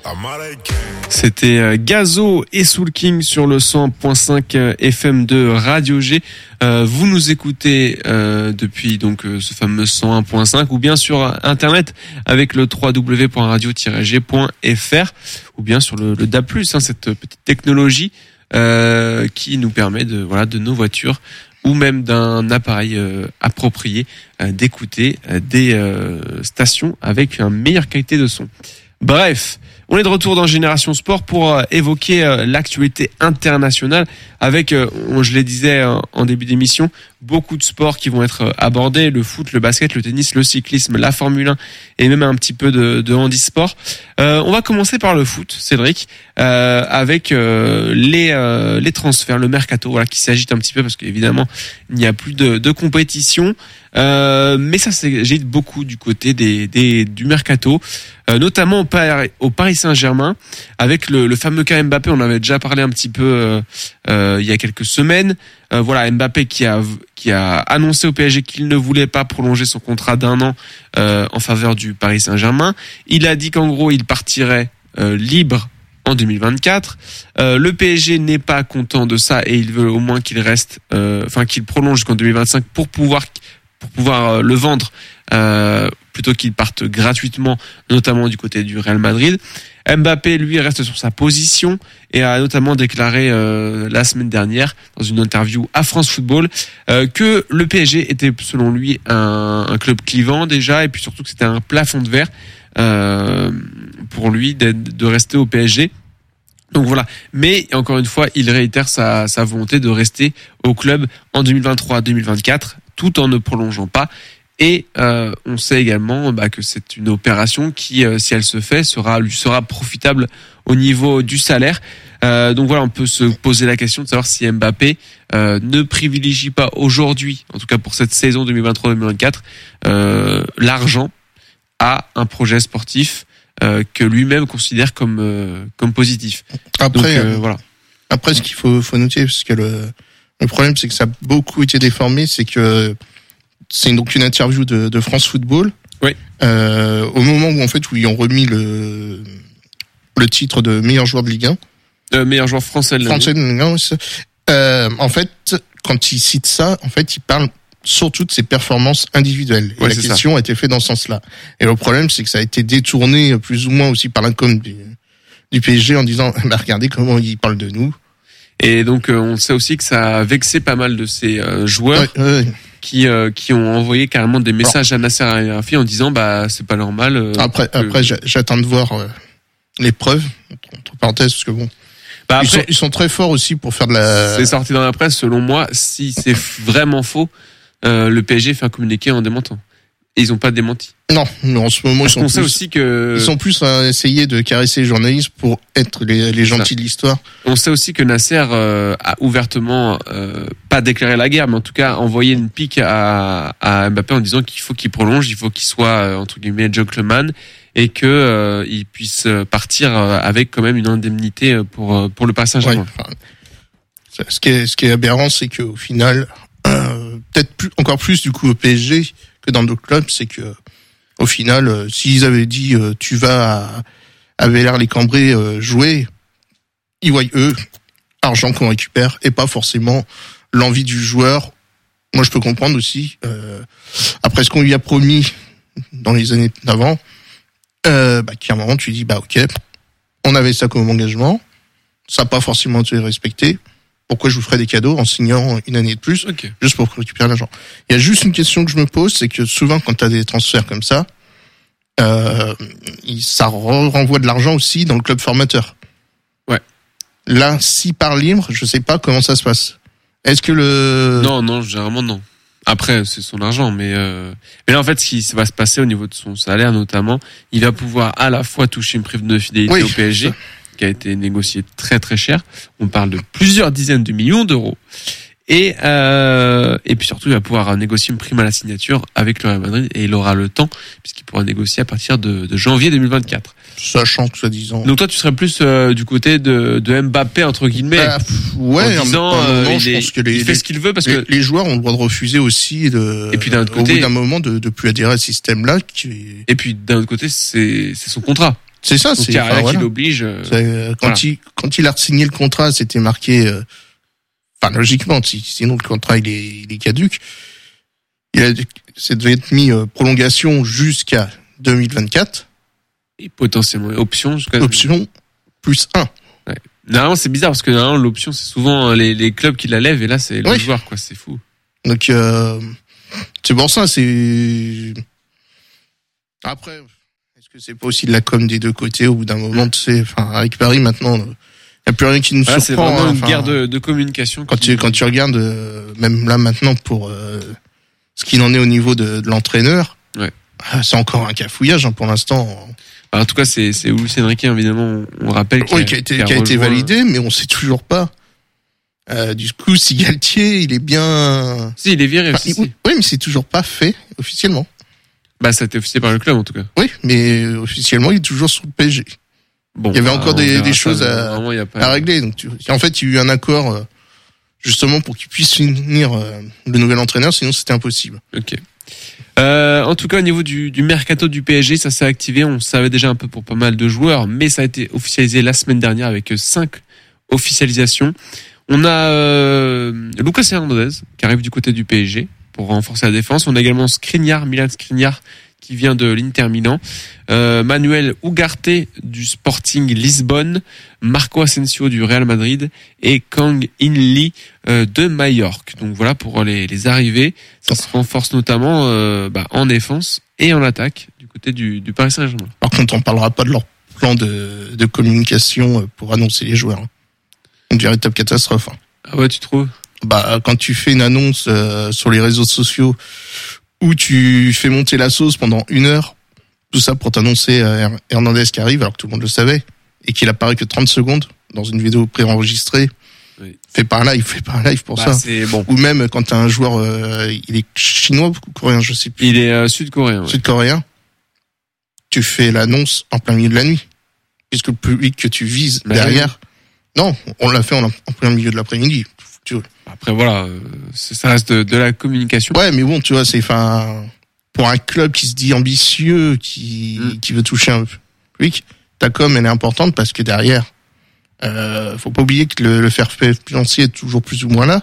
C'était Gazo et Soul King sur le 100.5 FM de Radio G. Vous nous écoutez depuis donc ce fameux 101.5 ou bien sur internet avec le www.radio-g.fr ou bien sur le DAB+, cette petite technologie qui nous permet de nos voitures ou même d'un appareil approprié d'écouter des stations avec une meilleure qualité de son. Bref, on est de retour dans Génération Sport pour évoquer l'actualité internationale avec, je le disais en début d'émission, beaucoup de sports qui vont être abordés, le foot, le basket, le tennis, le cyclisme, la Formule 1 et même un petit peu de handisport. On va commencer par le foot, Cédric, avec les transferts, le mercato, voilà, qui s'agite un petit peu parce qu'évidemment il n'y a plus de compétition. Mais ça s'agite beaucoup du côté du mercato, notamment au Paris Saint-Germain avec le fameux cas Mbappé. On avait déjà parlé un petit peu il y a quelques semaines. Voilà, Mbappé qui a annoncé au PSG qu'il ne voulait pas prolonger son contrat d'1 an en faveur du Paris Saint-Germain. Il a dit qu'en gros il partirait libre en 2024. Le PSG n'est pas content de ça et il veut au moins qu'il reste, qu'il prolonge jusqu'en 2025 pour pouvoir le vendre plutôt qu'il parte gratuitement, notamment du côté du Real Madrid. Mbappé, lui, reste sur sa position et a notamment déclaré la semaine dernière dans une interview à France Football que le PSG était selon lui un club clivant déjà et puis surtout que c'était un plafond de verre pour lui de rester au PSG. Donc voilà, mais encore une fois, il réitère sa volonté de rester au club en 2023-2024 tout en ne prolongeant pas. Et on sait également que c'est une opération qui, si elle se fait, lui sera profitable au niveau du salaire. Donc voilà, on peut se poser la question de savoir si Mbappé ne privilégie pas aujourd'hui, en tout cas pour cette saison 2023-2024, l'argent à un projet sportif que lui-même considère comme positif. Après, donc, voilà. Après, ce qu'il faut noter, parce que le problème, c'est que ça a beaucoup été déformé, c'est que c'est donc une interview de France Football. Oui. Au moment où ils ont remis le titre de meilleur joueur de Ligue 1. Meilleur joueur français de Ligue 1. En fait, quand il cite ça, en fait, il parle surtout de ses performances individuelles. Et la question a été faite dans ce sens-là. Et le problème, c'est que ça a été détourné plus ou moins aussi par la com du PSG en disant, regardez comment il parle de nous. Et donc, on sait aussi que ça a vexé pas mal de ces joueurs. Ouais. Qui ont envoyé carrément des messages à Nasser Al-Khelaifi en disant c'est pas normal. Après j'attends de voir les preuves entre parenthèses parce que bon. Ils sont très forts aussi pour faire de la. C'est sorti dans la presse, selon moi. Si c'est vraiment faux, le PSG fait un communiqué en démentant. Et ils ont pas démenti. Non, mais en ce moment ils sont plus à essayer de caresser les journalistes pour être les gentils de l'histoire. On sait aussi que Nasser a ouvertement pas déclaré la guerre, mais en tout cas envoyé une pique à Mbappé en disant qu'il faut qu'il prolonge, il faut qu'il soit entre guillemets gentleman et que il puisse partir avec quand même une indemnité pour le Paris Saint-Germain. Ouais, ce qui est aberrant, c'est qu'au final, peut-être encore plus du coup au PSG que dans d'autres clubs, c'est que au final, s'ils avaient dit tu vas à Villers-les-Cambrés jouer, ils voient eux argent qu'on récupère et pas forcément l'envie du joueur. Moi, je peux comprendre aussi. Après ce qu'on lui a promis dans les années d'avant, qu'à un moment tu dis ok, on avait ça comme engagement, ça n'a pas forcément été respecté. Pourquoi je vous ferais des cadeaux en signant une année de plus, juste pour récupérer l'argent? Il y a juste une question que je me pose, c'est que souvent quand tu as des transferts comme ça, ça renvoie de l'argent aussi dans le club formateur. Ouais. Là, si par libre, je sais pas comment ça se passe. Est-ce que Non, généralement non. Après, c'est son argent, mais là en fait, ce qui va se passer au niveau de son salaire notamment, il va pouvoir à la fois toucher une prime de fidélité au PSG, qui a été négociée très très cher. On parle de plusieurs dizaines de millions d'euros. Et puis surtout, il va pouvoir négocier une prime à la signature avec le Real Madrid et il aura le temps puisqu'il pourra négocier à partir de janvier 2024. Sachant que soi-disant. Donc toi, tu serais plus du côté de Mbappé entre guillemets. Ouais. En disant, je pense que il fait ce qu'il veut parce que les joueurs ont le droit de refuser aussi et puis d'un autre côté, au bout d'un moment de plus adhérer à ce système-là. Et puis d'un autre côté, c'est son contrat. C'est ça, donc, c'est rien qui l'oblige. Quand il a signé le contrat, c'était marqué. Logiquement, sinon le contrat il est caduque. Ça devait être mis prolongation jusqu'à 2024. Et potentiellement option plus 1. Ouais. Normalement, c'est bizarre parce que normalement l'option c'est souvent les clubs qui la lèvent et là c'est le joueur quoi, c'est fou. Donc c'est pour ça, c'est après. Est-ce que c'est pas aussi de la com des deux côtés au bout d'un moment, tu sais, avec Paris maintenant, il n'y a plus rien qui nous surprend. C'est vraiment une guerre de communication. Quand tu regardes, même là maintenant pour ce qu'il en est au niveau de l'entraîneur, c'est encore un cafouillage pour l'instant. En tout cas, c'est Luis Enrique, évidemment, on rappelle qui a été validé, mais on sait toujours pas. Du coup, si Galtier, il est bien. Si, il est viré. Oui, mais c'est toujours pas fait officiellement. Ça a été officié par le club en tout cas. Oui, mais officiellement, il est toujours sur le PSG. Bon, il y avait encore des choses à régler. Donc, en fait, il y a eu un accord justement pour qu'il puisse finir le nouvel entraîneur, sinon c'était impossible. Ok. En tout cas, au niveau du mercato du PSG, ça s'est activé. On savait déjà un peu pour pas mal de joueurs, mais ça a été officialisé la semaine dernière avec 5 officialisations. On a Lucas Hernandez qui arrive du côté du PSG pour renforcer la défense. On a également Milan Skriniar qui vient de l'Inter Milan, Manuel Ugarte du Sporting Lisbonne, Marco Asensio du Real Madrid et Kang In Lee de Majorque. Donc voilà pour les arrivées. Ça se renforce notamment en défense et en attaque du côté du Paris Saint-Germain. Par contre, on parlera pas de leur plan de communication pour annoncer les joueurs. Une véritable catastrophe. Ah ouais, tu trouves? Quand tu fais une annonce sur les réseaux sociaux où tu fais monter la sauce pendant 1 heure, tout ça pour t'annoncer Hernandez qui arrive alors que tout le monde le savait et qu'il apparaît que 30 secondes dans une vidéo préenregistrée. Oui. Fais pas un live pour ça. C'est bon. Ou même quand t'as un joueur, il est chinois ou coréen, je sais plus. Il est sud-coréen. Ouais. Sud-coréen. Tu fais l'annonce en plein milieu de la nuit, puisque le public que tu vises derrière. Non, on l'a fait en plein milieu de l'après-midi. Après voilà, ça reste de la communication. Ouais, mais bon, tu vois, c'est pour un club qui se dit ambitieux, qui veut toucher un public, ta com elle est importante parce que derrière, faut pas oublier que le fair play financier est toujours plus ou moins là.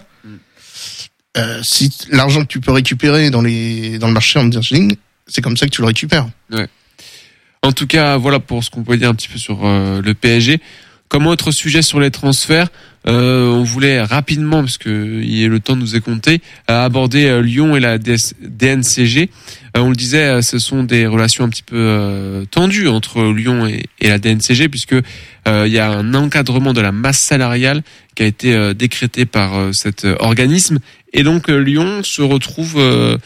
Si l'argent que tu peux récupérer dans le marché en marketing, c'est comme ça que tu le récupères. Ouais. En tout cas, voilà pour ce qu'on peut dire un petit peu sur le PSG. Comme autre sujet sur les transferts, on voulait rapidement, parce que le temps nous est compté, aborder Lyon et la DNCG. On le disait, ce sont des relations un petit peu tendues entre Lyon et la DNCG, puisque il y a un encadrement de la masse salariale qui a été décrété par cet organisme, et donc Lyon se retrouve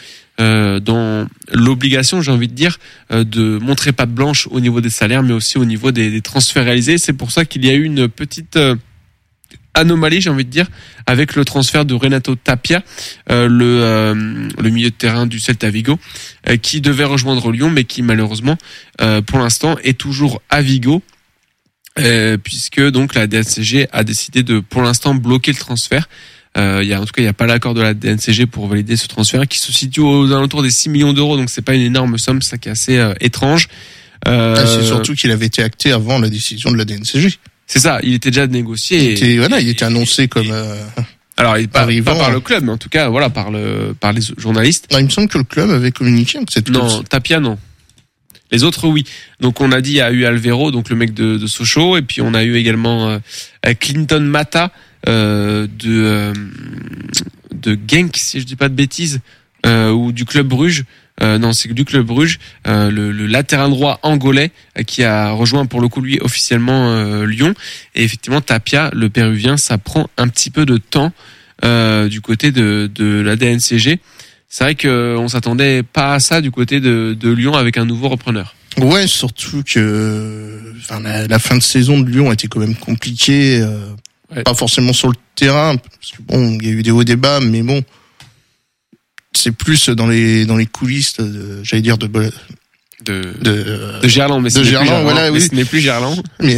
dans l'obligation, j'ai envie de dire, de montrer patte blanche au niveau des salaires, mais aussi au niveau des transferts réalisés. C'est pour ça qu'il y a eu une petite anomalie, j'ai envie de dire, avec le transfert de Renato Tapia, le milieu de terrain du Celta Vigo, qui devait rejoindre Lyon, mais qui malheureusement, pour l'instant, est toujours à Vigo, puisque donc la DNCG a décidé de, pour l'instant, bloquer le transfert. En tout cas, il n'y a pas l'accord de la DNCG pour valider ce transfert qui se situe aux alentours des 6 millions d'euros, donc c'est pas une énorme somme, ça qui est assez étrange. C'est surtout qu'il avait été acté avant la décision de la DNCG. C'est ça, il était déjà négocié. Il était annoncé comme. Alors, pas par le club, mais en tout cas, voilà, par les journalistes. Non, il me semble que le club avait communiqué. Non, Tapia, non. Les autres, oui. Donc on a dit, il y a eu Alvero, donc le mec de Sochaux, et puis on a eu également Clinton Mata de Genk, si je dis pas de bêtises, ou du Club Bruges. Non, c'est du Club Bruges, le latéral droit angolais qui a rejoint pour le coup lui officiellement Lyon. Et effectivement, Tapia, le péruvien, ça prend un petit peu de temps du côté de la DNCG. C'est vrai que on s'attendait pas à ça du côté de Lyon avec un nouveau repreneur. Ouais, surtout que la fin de saison de Lyon a été quand même compliquée, pas forcément sur le terrain, parce que bon, il y a eu des hauts débats, mais bon, c'est plus dans les coulisses, j'allais dire de Gerland, mais de Gerland, voilà, oui. Ce n'est plus Gerland. Mais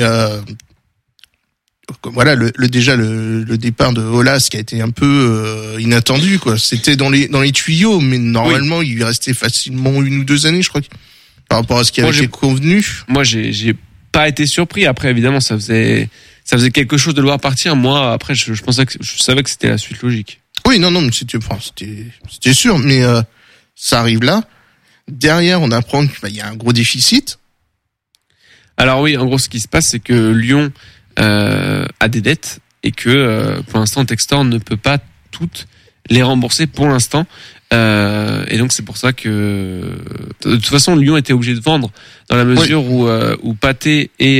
voilà, le départ de Aulas qui a été un peu inattendu, quoi. C'était dans les tuyaux, mais normalement il lui restait facilement 1 ou 2 années, je crois, par rapport à ce qui avait été convenu. Moi, j'ai pas été surpris. Après, évidemment, ça faisait quelque chose de le voir partir. Moi, après, je savais que c'était la suite logique. Oui, non, mais c'était sûr, mais ça arrive là. Derrière, on apprend qu'il y a un gros déficit. Alors oui, en gros, ce qui se passe, c'est que Lyon a des dettes et que pour l'instant, Textor ne peut pas toutes les rembourser pour l'instant. Et donc c'est pour ça que de toute façon Lyon était obligé de vendre dans la mesure où Pathé et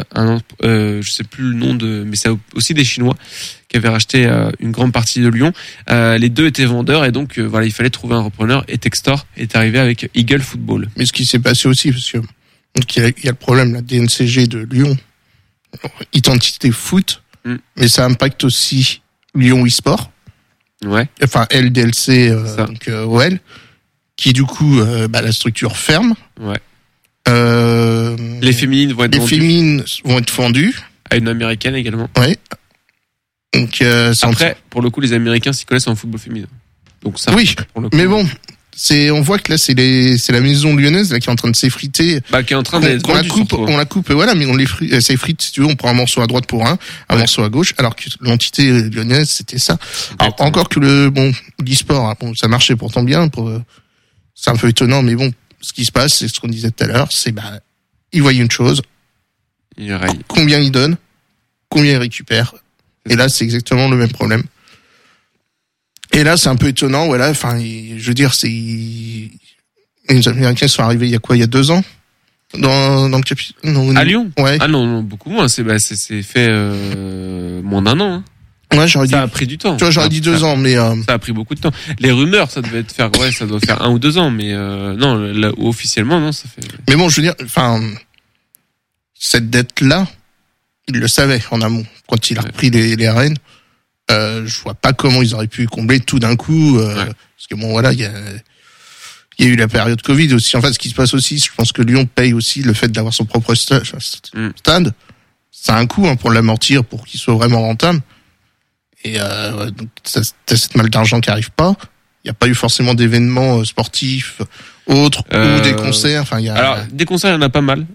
je sais plus le nom mais c'est aussi des Chinois qui avaient racheté une grande partie de Lyon. Les deux étaient vendeurs et donc voilà, il fallait trouver un repreneur et Textor est arrivé avec Eagle Football. Mais ce qui s'est passé aussi, parce que donc il y a le problème, la DNCG de Lyon, identité foot, mais ça impacte aussi Lyon eSport. Ouais. Enfin LDLC, donc OL, qui du coup la structure ferme. Ouais. Les féminines vont être vendues. Les féminines vont être vendues à une américaine également. Ouais. Donc après, pour le coup, les Américains s'y connaissent en football féminin. Donc ça. Oui. Pour le coup, mais bon, on voit que là c'est la maison lyonnaise là qui est en train de s'effriter. Qui est en train d'être vendue. On la coupe, voilà, mais on s'effrite, si tu veux, on prend un morceau à droite pour un morceau à gauche, alors que l'entité lyonnaise c'était ça. Alors, encore que l'e-sport, ça marchait pourtant bien, c'est un peu étonnant, mais bon, ce qui se passe, c'est ce qu'on disait tout à l'heure, c'est ils voient une chose, combien ils donnent, combien ils récupèrent, et là c'est exactement le même problème. Et là, c'est un peu étonnant, voilà, je veux dire, les Américains sont arrivés il y a 2 ans? Dans le capitale? À Lyon? Ouais. Ah non, beaucoup moins, c'est fait, moins d'1 an, hein. Ouais, ça a pris du temps. Tu vois, j'aurais dit 2 ans, mais ça a pris beaucoup de temps. Les rumeurs, ça doit faire 1 ou 2 ans, mais non, là, officiellement, non, ça fait. Mais bon, je veux dire, cette dette-là, il le savait en amont quand il a repris les rênes. Je vois pas comment ils auraient pu combler tout d'un coup, parce que bon, voilà, il y a eu la période Covid aussi. En fait, ce qui se passe aussi, je pense que Lyon paye aussi le fait d'avoir son propre stade. Ça a un coût pour l'amortir, pour qu'il soit vraiment rentable. Et donc, t'as cette malle d'argent qui arrive pas. Il n'y a pas eu forcément d'événements sportifs autres ou des concerts. Alors des concerts, il y en a pas mal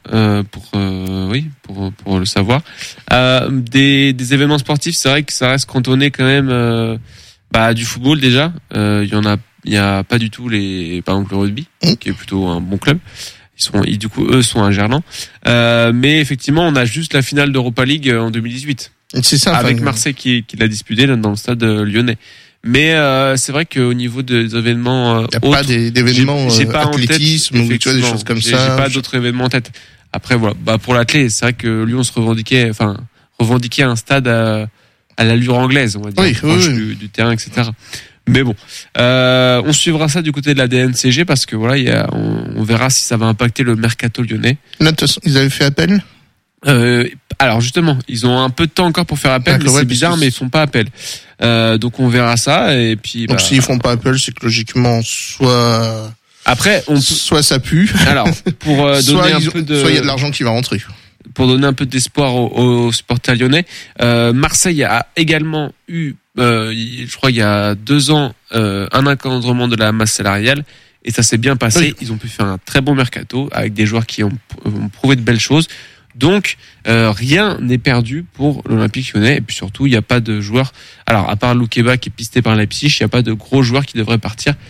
pour le savoir. Des événements sportifs, c'est vrai que ça reste cantonné quand même du football déjà. Il y a pas du tout par exemple le rugby qui est plutôt un bon club. Eux sont à Gerland. Mais effectivement, on a juste la finale d'Europa League en 2018. C'est ça. Avec Marseille qui l'a disputé dans le stade lyonnais. Mais c'est vrai qu'au niveau des événements il n'y a pas d'événements athlétisme ou tu vois, des choses comme ça. J'ai pas d'autres événements en tête. Après voilà, pour l'athlé, c'est vrai que Lyon se revendiquait un stade à l'allure anglaise, on va dire, proche du terrain, etc. Mais bon, on suivra ça du côté de la DNCG parce que voilà, on verra si ça va impacter le mercato lyonnais. Là, de toute façon, ils avaient fait appel. Alors justement, ils ont un peu de temps encore pour faire appel, mais c'est bizarre, mais ils font pas appel. Donc on verra ça et puis. Donc s'ils font pas appel, c'est que logiquement soit. Après, soit ça pue. Alors pour donner un peu soit il y a de l'argent qui va rentrer. Pour donner un peu d'espoir aux supporters lyonnais, Marseille a également eu, je crois il y a 2 ans, un encadrement de la masse salariale. Et ça s'est bien passé. Oui. Ils ont pu faire un très bon mercato avec des joueurs qui ont prouvé de belles choses. Donc rien n'est perdu pour l'Olympique Lyonnais et puis surtout il n'y a pas de joueurs. Alors à part Loukeba qui est pisté par Leipzig, il n'y a pas de gros joueurs qui devraient partir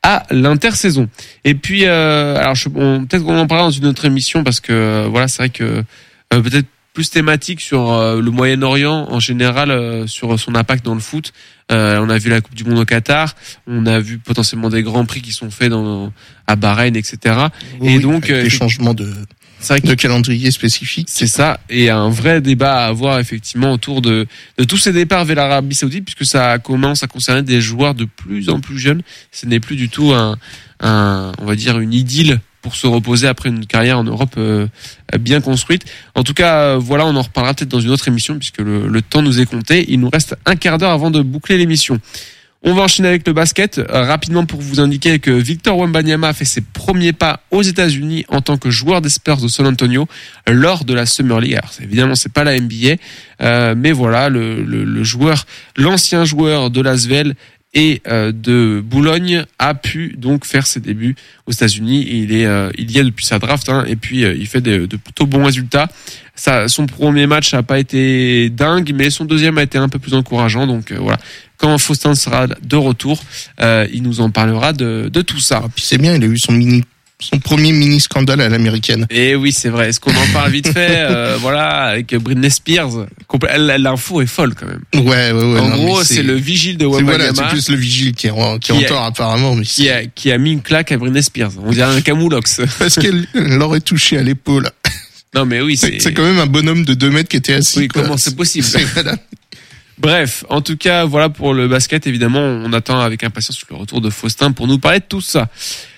à l'intersaison. Et puis, alors peut-être qu'on en parlera dans une autre émission parce que voilà, c'est vrai que peut-être plus thématique sur le Moyen-Orient en général, sur son impact dans le foot. On a vu la Coupe du Monde au Qatar, on a vu potentiellement des grands prix qui sont faits à Bahreïn, etc. Oui, et donc des changements de calendrier spécifique. C'est ça, et un vrai débat à avoir effectivement autour de tous ces départs vers l'Arabie Saoudite, puisque ça commence à concerner des joueurs de plus en plus jeunes. Ce n'est plus du tout on va dire une idylle pour se reposer après une carrière en Europe bien construite. En tout cas, voilà, on en reparlera peut-être dans une autre émission puisque le temps nous est compté. Il nous reste un quart d'heure avant de boucler l'émission. On va enchaîner avec le basket rapidement pour vous indiquer que Victor Wembanyama a fait ses premiers pas aux États-Unis en tant que joueur des Spurs de San Antonio lors de la Summer League. Alors évidemment, c'est pas la NBA, mais voilà, l'ancien joueur de l'Asvel et de Boulogne a pu donc faire ses débuts aux États-Unis. Il y a depuis sa draft, et puis il fait de plutôt bons résultats. Son premier match n'a pas été dingue, mais son deuxième a été un peu plus encourageant. Donc voilà, quand Faustin sera de retour, il nous en parlera de tout ça. Puis c'est bien, il a eu son premier mini scandale à l'américaine. Et oui, c'est vrai. Est-ce qu'on en parle vite fait voilà, avec Britney Spears. L'info est folle quand même. Ouais. En gros, c'est le vigile de Wembanyama. C'est plus le vigile qui est en tort apparemment, mais qui a mis une claque à Britney Spears. On dirait un camoulox. Parce qu'elle l'aurait touché à l'épaule. Non mais oui, c'est quand même un bonhomme de 2 mètres qui était assis. Oui, comment c'est possible? Voilà. Bref, en tout cas, voilà pour le basket. Évidemment, on attend avec impatience le retour de Faustin pour nous parler de tout ça.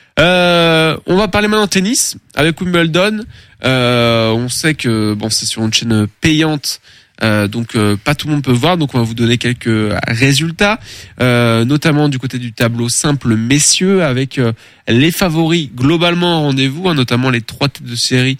On va parler maintenant tennis avec Wimbledon. On sait que c'est sur une chaîne payante, donc pas tout le monde peut voir. Donc on va vous donner quelques résultats, notamment du côté du tableau simple messieurs avec les favoris globalement en rendez-vous, notamment les 3 têtes de série,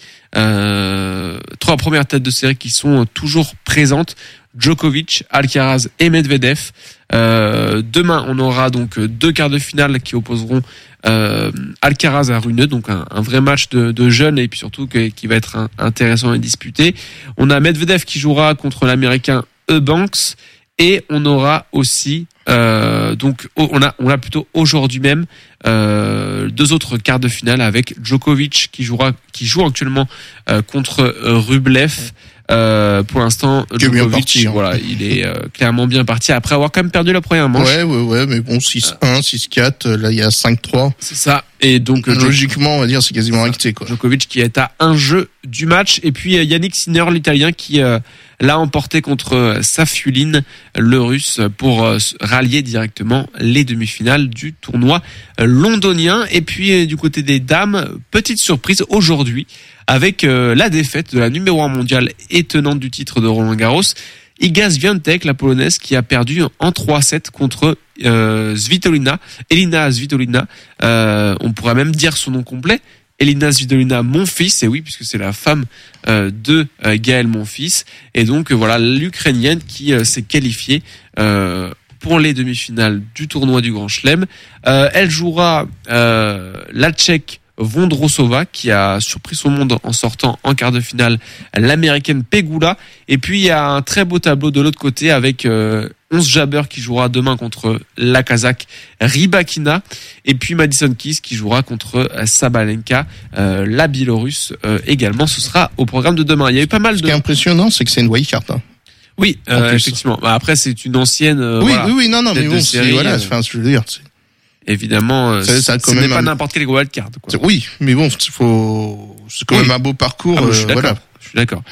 3 premières têtes de série qui sont toujours présentes. Djokovic, Alcaraz et Medvedev. Demain, on aura donc 2 quarts de finale qui opposeront Alcaraz à Rune, donc un vrai match de jeunes et puis surtout qui va être intéressant et disputé. On a Medvedev qui jouera contre l'américain Eubanks et on aura aussi donc on a plutôt aujourd'hui même 2 autres quarts de finale avec Djokovic qui joue actuellement contre Rublev. Pour l'instant, Djokovic, voilà, il est clairement bien parti après avoir quand même perdu la première manche. Ouais, mais bon, 6-1, 6-4, là il y a 5-3. C'est ça. Et donc logiquement, on va dire c'est quasiment acté quoi. Djokovic qui est à un jeu du match et puis Yannick Sinner, l'Italien, qui l'a emporté contre Safiullin, le Russe, pour rallier directement les demi-finales du tournoi londonien. Et puis du côté des dames, petite surprise aujourd'hui avec la défaite de la numéro 1 mondiale et tenante du titre de Roland-Garros, Iga Świątek, la polonaise, qui a perdu en 3-7 contre Elina Svitolina. On pourrait même dire son nom complet, Elina Svitolina Monfils, et oui, puisque c'est la femme de Gaël Monfils. Et donc voilà, l'Ukrainienne qui s'est qualifiée pour les demi-finales du tournoi du Grand Chelem. Elle jouera la Tchèque Vondrousova, qui a surpris son monde en sortant en quart de finale l'américaine Pegula. Et puis il y a un très beau tableau de l'autre côté avec Ons Jabeur qui jouera demain contre la Kazakh Rybakina, et puis Madison Keys qui jouera contre Sabalenka, la Biélorusse également. Ce sera au programme de demain. Il y a eu pas mal Ce qui est impressionnant, c'est que c'est une wildcard. Oui, effectivement. Après, c'est une ancienne. Oui, non, mais bon, série, voilà, je veux dire. Évidemment, ce n'est pas n'importe quel wildcard. Oui, mais bon, c'est quand même un beau parcours. Je suis d'accord.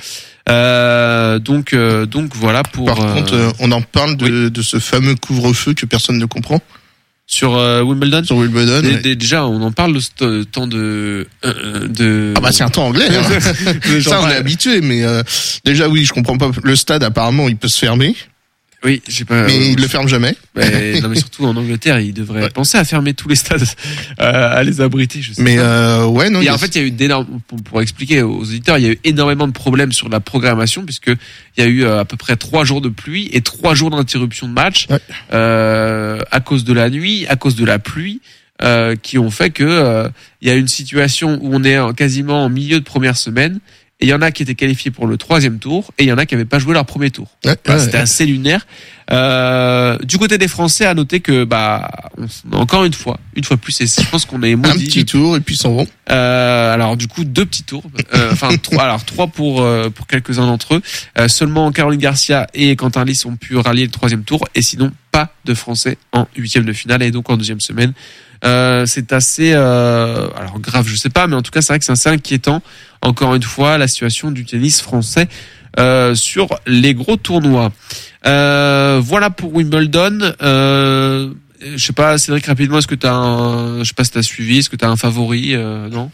Donc voilà pour. Par contre, on en parle de ce fameux couvre-feu que personne ne comprend. Sur Wimbledon. Sur Wimbledon. Déjà, on en parle de ce temps de. Ah bah c'est un temps anglais. Hein. Ça, on est habitué, mais déjà oui, je comprends pas. Le stade, apparemment, il peut se fermer. Oui, j'ai pas. Mais il le ferme jamais. Non, mais surtout en Angleterre, ils devraient penser à fermer tous les stades, à les abriter. Je sais pas. Ouais, non. Et en fait, il y a eu d'énormes. Pour expliquer aux auditeurs, il y a eu énormément de problèmes sur la programmation, puisque il y a eu à peu près 3 jours de pluie et 3 jours d'interruption de match à cause de la nuit, à cause de la pluie. Qui ont fait que il y a une situation où on est quasiment en milieu de première semaine. Et il y en a qui étaient qualifiés pour le 3e tour, et il y en a qui n'avaient pas joué leur premier tour. C'était assez lunaire. Du côté des Français, à noter que encore une fois plus, et je pense qu'on est maudit. Un petit tour et puis s'en vont. Alors du coup 2 petits tours, enfin 3. Alors 3 pour quelques-uns d'entre eux. Seulement Caroline Garcia et Quentin Lys ont pu rallier le 3e tour, et sinon pas de Français en 8e de finale et donc en 2e semaine. C'est assez alors grave, je sais pas, mais en tout cas c'est vrai que c'est assez inquiétant. Encore une fois, la situation du tennis français sur les gros tournois. Voilà pour Wimbledon. Je sais pas, Cédric, rapidement, est-ce que je sais pas si t'as suivi, est-ce que t'as un favori, non?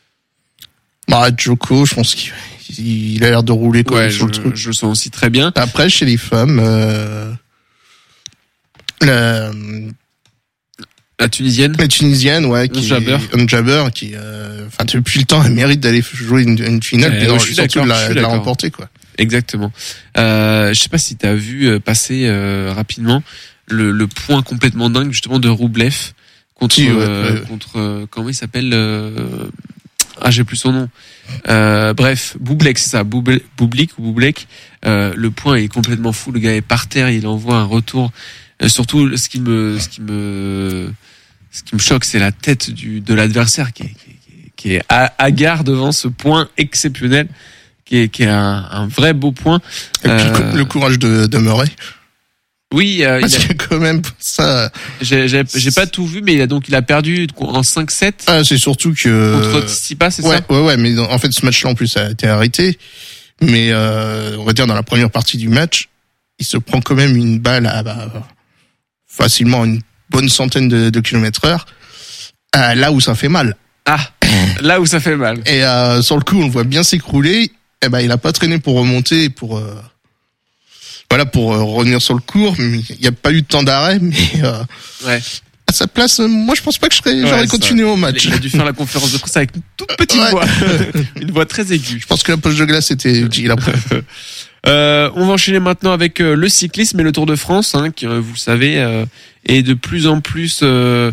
Djoko, je pense qu'il a l'air de rouler sur le truc. Je le sens aussi très bien. Après, chez les femmes, la Tunisienne, ouais, Jabber, qui, depuis le temps, elle mérite d'aller jouer une finale, et surtout de la remporter, quoi. Exactement. Je sais pas si t'as vu passer rapidement le point complètement dingue justement de Roublev contre comment il s'appelle, j'ai plus son nom. Bref, Bublik, c'est ça, Bublik. Le point est complètement fou, le gars est par terre, il envoie un retour. Surtout ce qui me choque, c'est la tête de l'adversaire qui est hagard devant ce point exceptionnel, qui est un vrai beau point. Et puis le courage de Murray. Oui, parce que quand même ça. J'ai pas tout vu, mais il a perdu en 5-7. Ah, c'est surtout que contre Tsitsipas, c'est ça? Ouais, mais en fait ce match-là en plus a été arrêté. Mais on va dire dans la première partie du match, il se prend quand même une balle à facilement une bonne centaine de kilomètres/heure, là où ça fait mal. Là où ça fait mal. Et sur le coup, on le voit bien s'écrouler. Il a pas traîné pour remonter, pour revenir sur le court. Il n'y a pas eu de temps d'arrêt, mais à sa place, moi je pense pas que j'aurais continué au match. Il a dû faire la conférence de presse avec une toute petite voix, une voix très aiguë. Je pense que la poche de glace était utile après. On va enchaîner maintenant avec le cyclisme et le Tour de France, qui, vous le savez, est de plus en plus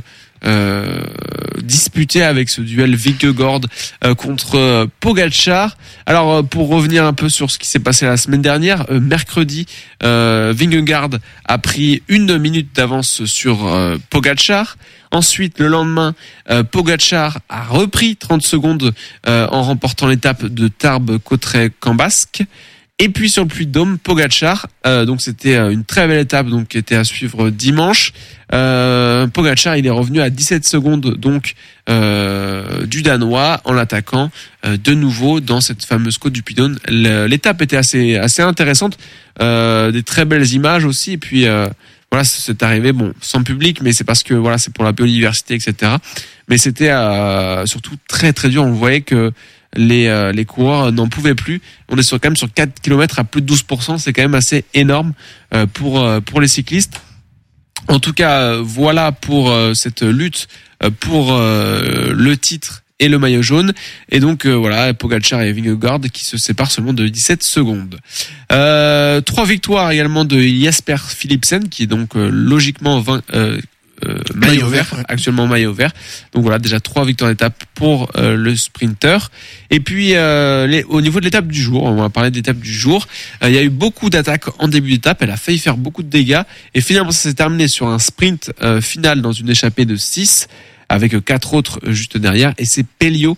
disputé avec ce duel Vingegaard contre Pogačar. Alors pour revenir un peu sur ce qui s'est passé la semaine dernière, mercredi, Vingegaard a pris 1 minute d'avance sur Pogačar. Ensuite, le lendemain, Pogačar a repris 30 secondes en remportant l'étape de Tarbes-Cauterets-Cambasque. Et puis sur le Puy-de-Dôme, Pogačar, donc c'était une très belle étape donc qui était à suivre dimanche. Pogačar, il est revenu à 17 secondes donc du Danois en l'attaquant de nouveau dans cette fameuse côte du Puy-de-Dôme. L'étape était assez intéressante, des très belles images aussi. Et puis voilà, c'est arrivé sans public, mais c'est parce que voilà, c'est pour la biodiversité, etc. Mais c'était surtout très très dur. On voyait que les coureurs n'en pouvaient plus. On est quand même sur 4 km à plus de 12%, c'est quand même assez énorme pour les cyclistes. En tout cas, voilà pour cette lutte pour le titre et le maillot jaune. Et donc voilà, Pogačar et Vingegaard qui se séparent seulement de 17 secondes. 3 victoires également de Jasper Philipsen qui est donc logiquement maillot vert, actuellement maillot vert. Donc voilà, déjà 3 victoires d'étape pour le sprinter. Et puis au niveau de l'étape du jour, on va parler de l'étape du jour. Il y a eu beaucoup d'attaques en début d'étape, elle a failli faire beaucoup de dégâts et finalement ça s'est terminé sur un sprint final dans une échappée de 6 avec 4 autres juste derrière, et c'est Pello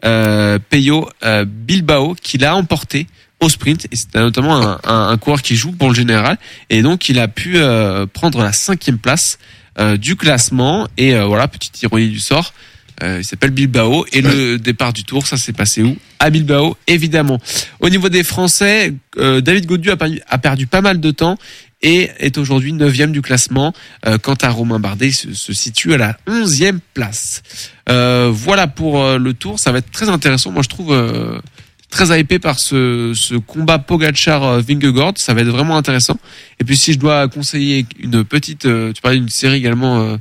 Bilbao qui l'a emporté au sprint, et c'était notamment un coureur qui joue pour le général, et donc il a pu prendre la 5e place du classement. Et voilà, petite ironie du sort, il s'appelle Bilbao, et le départ du Tour, ça s'est passé où? À Bilbao, évidemment. Au niveau des Français, David Gaudu a perdu pas mal de temps et est aujourd'hui 9e du classement. Quant à Romain Bardet, se situe à la 11e place. Voilà pour le Tour, ça va être très intéressant. Moi je trouve très hypé par ce combat Pogačar-Vingegaard, ça va être vraiment intéressant. Et puis si je dois conseiller une petite, tu parlais d'une série également,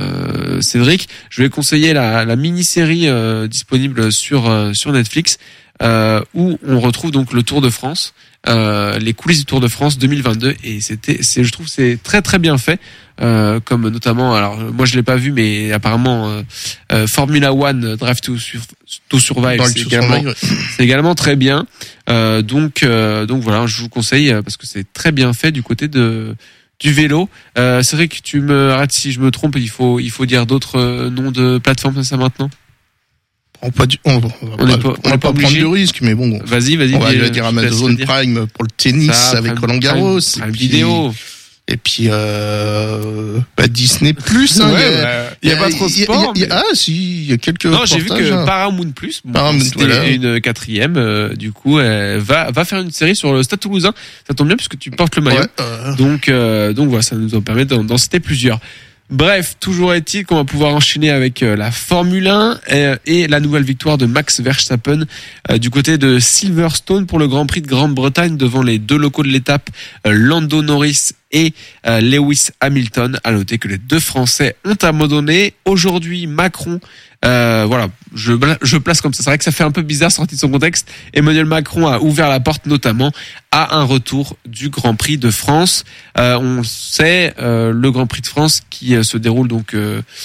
Cédric, je vais conseiller la mini-série disponible sur Netflix, où on retrouve donc le Tour de France, les coulisses du Tour de France 2022, et je trouve c'est très très bien fait, comme notamment, alors moi je l'ai pas vu, mais apparemment Formula One Drive to Survive, c'est également très bien. Donc voilà, je vous conseille parce que c'est très bien fait du côté du vélo. C'est vrai que tu me arrêtes si je me trompe. Il faut dire d'autres noms de plateformes, ça maintenant. On va pas prendre du risque, mais bon. Vas-y. On va dire Amazon Prime pour le tennis avec Roland Garros. Prime vidéo. Et puis Disney Plus. Il y a pas trop de sport. Il y a quelques. Non, j'ai vu que Paramount Plus. C'était une quatrième. Du coup, va faire une série sur le Stade Toulousain. Ça tombe bien puisque tu portes le maillot. Donc voilà, ça nous en permet d'en citer plusieurs. Bref, toujours est-il qu'on va pouvoir enchaîner avec la Formule 1 et la nouvelle victoire de Max Verstappen du côté de Silverstone pour le Grand Prix de Grande-Bretagne devant les deux locaux de l'étape, Lando Norris et Lewis Hamilton. À noter que les deux Français ont abandonné. Aujourd'hui, Macron, voilà, je place comme ça. C'est vrai que ça fait un peu bizarre sorti de son contexte. Emmanuel Macron a ouvert la porte notamment à un retour du Grand Prix de France. On sait le Grand Prix de France qui se déroule donc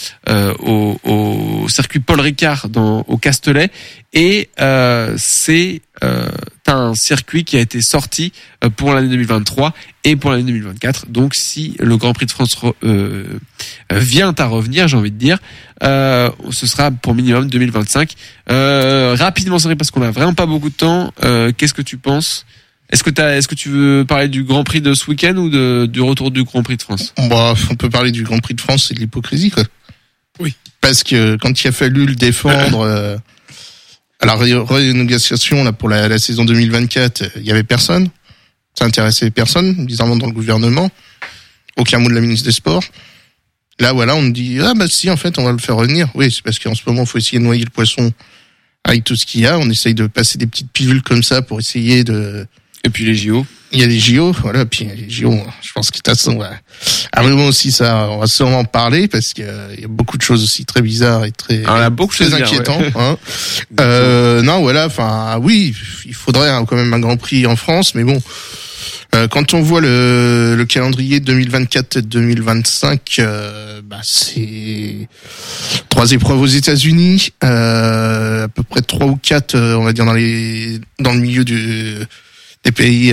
au circuit Paul Ricard au Castellet, et c'est un circuit qui a été sorti pour l'année 2023 et pour l'année 2024. Donc si le Grand Prix de France vient à revenir, j'ai envie de dire, ce sera pour minimum 2025. Rapidement, c'est vrai parce qu'on a vraiment pas beaucoup de temps. Qu'est-ce que tu penses? Est-ce que tu veux parler du Grand Prix de ce week-end ou du retour du Grand Prix de France? On peut parler du Grand Prix de France, c'est de l'hypocrisie, quoi. Oui. Parce que quand il a fallu le défendre à la renégociation là pour la saison 2024, il y avait personne. Ça intéressait personne, bizarrement dans le gouvernement. Aucun mot de la ministre des Sports. Là, voilà, on me dit si, en fait, on va le faire revenir. Oui, c'est parce qu'en ce moment, il faut essayer de noyer le poisson avec tout ce qu'il y a. On essaye de passer des petites pilules comme ça pour essayer de. Et puis les JO. Il y a les JO, voilà. Puis les JO, je pense que de toute façon, à un moment aussi, ça, on va sûrement en parler parce qu'il y a beaucoup de choses aussi très bizarres et très inquiétantes. Ouais. Non, voilà. Enfin, oui, il faudrait quand même un Grand Prix en France, mais bon. Quand on voit le calendrier 2024 et 2025, c'est 3 épreuves aux États-Unis, à peu près 3 ou 4, on va dire dans le milieu des pays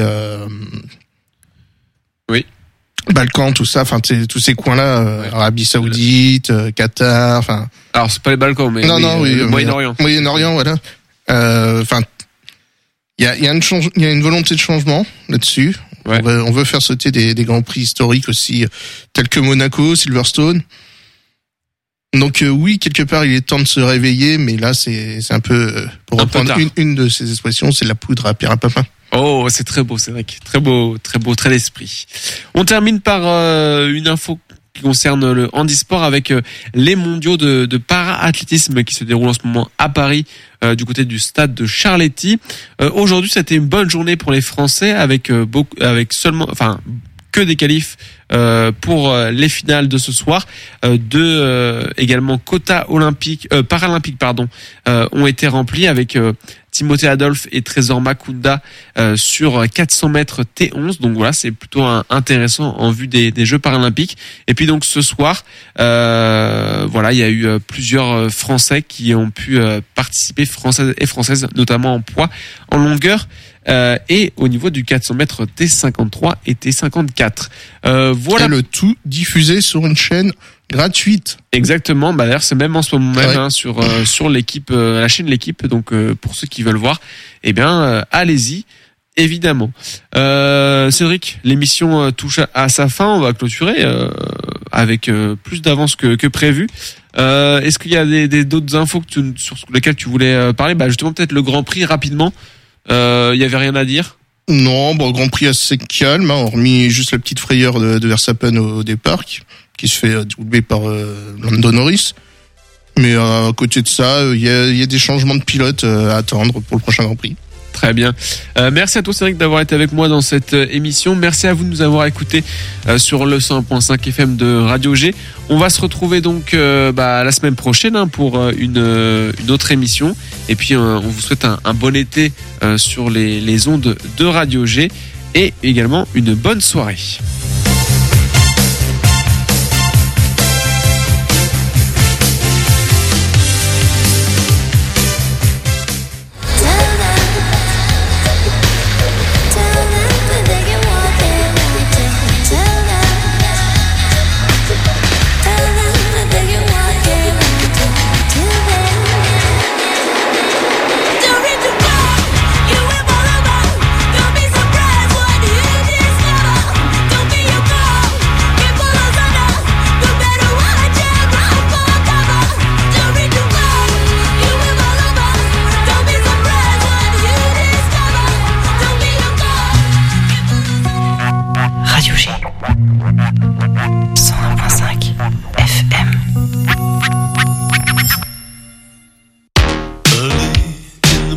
oui, Balkans, tout ça, enfin tous ces coins-là, Arabie Saoudite, Qatar, enfin. Alors c'est pas les Balkans, mais le Moyen-Orient. Moyen-Orient, voilà. Enfin, il y a une volonté de changement là-dessus. Ouais. On veut faire sauter des grands prix historiques aussi, tels que Monaco, Silverstone. Donc oui, quelque part, il est temps de se réveiller, mais là, c'est un peu, pour reprendre une de ces expressions, c'est la poudre à Pierre à Papin. Oh, c'est très beau, Cédric. Très beau, très d'esprit. On termine par une info qui concerne le handisport avec les mondiaux de para-athlétisme qui se déroulent en ce moment à Paris, du côté du stade de Charletti. Aujourd'hui, c'était une bonne journée pour les Français avec que des qualifs pour les finales de ce soir. Également quotas paralympiques ont été remplis avec Timothée Adolphe et Trésor Makunda sur 400 mètres T11. Donc voilà, c'est plutôt intéressant en vue des Jeux paralympiques. Et puis donc ce soir, il y a eu plusieurs Français qui ont pu participer, françaises, notamment en poids, en longueur. Et au niveau du 400 mètres T53 et T54. Voilà. Et le tout diffusé sur une chaîne gratuite. Exactement. D'ailleurs, c'est même en ce moment même sur l'équipe, la chaîne L'équipe. Donc, pour ceux qui veulent voir, allez-y. Évidemment. Cédric, l'émission touche à sa fin. On va clôturer avec plus d'avance que prévu. Est-ce qu'il y a d'autres infos sur lesquelles tu voulais parler? Justement, peut-être le Grand Prix rapidement. Y avait rien à dire? Non, Grand Prix assez calme, hormis juste la petite frayeur de Verstappen au départ, qui se fait doubler par Lando Norris. Mais à côté de ça, il y a des changements de pilote à attendre pour le prochain Grand Prix. Très bien. Merci à toi Cédric d'avoir été avec moi dans cette émission. Merci à vous de nous avoir écoutés sur le 100.5 FM de Radio G. On va se retrouver donc la semaine prochaine pour une autre émission. Et puis on vous souhaite un bon été sur les ondes de Radio G et également une bonne soirée.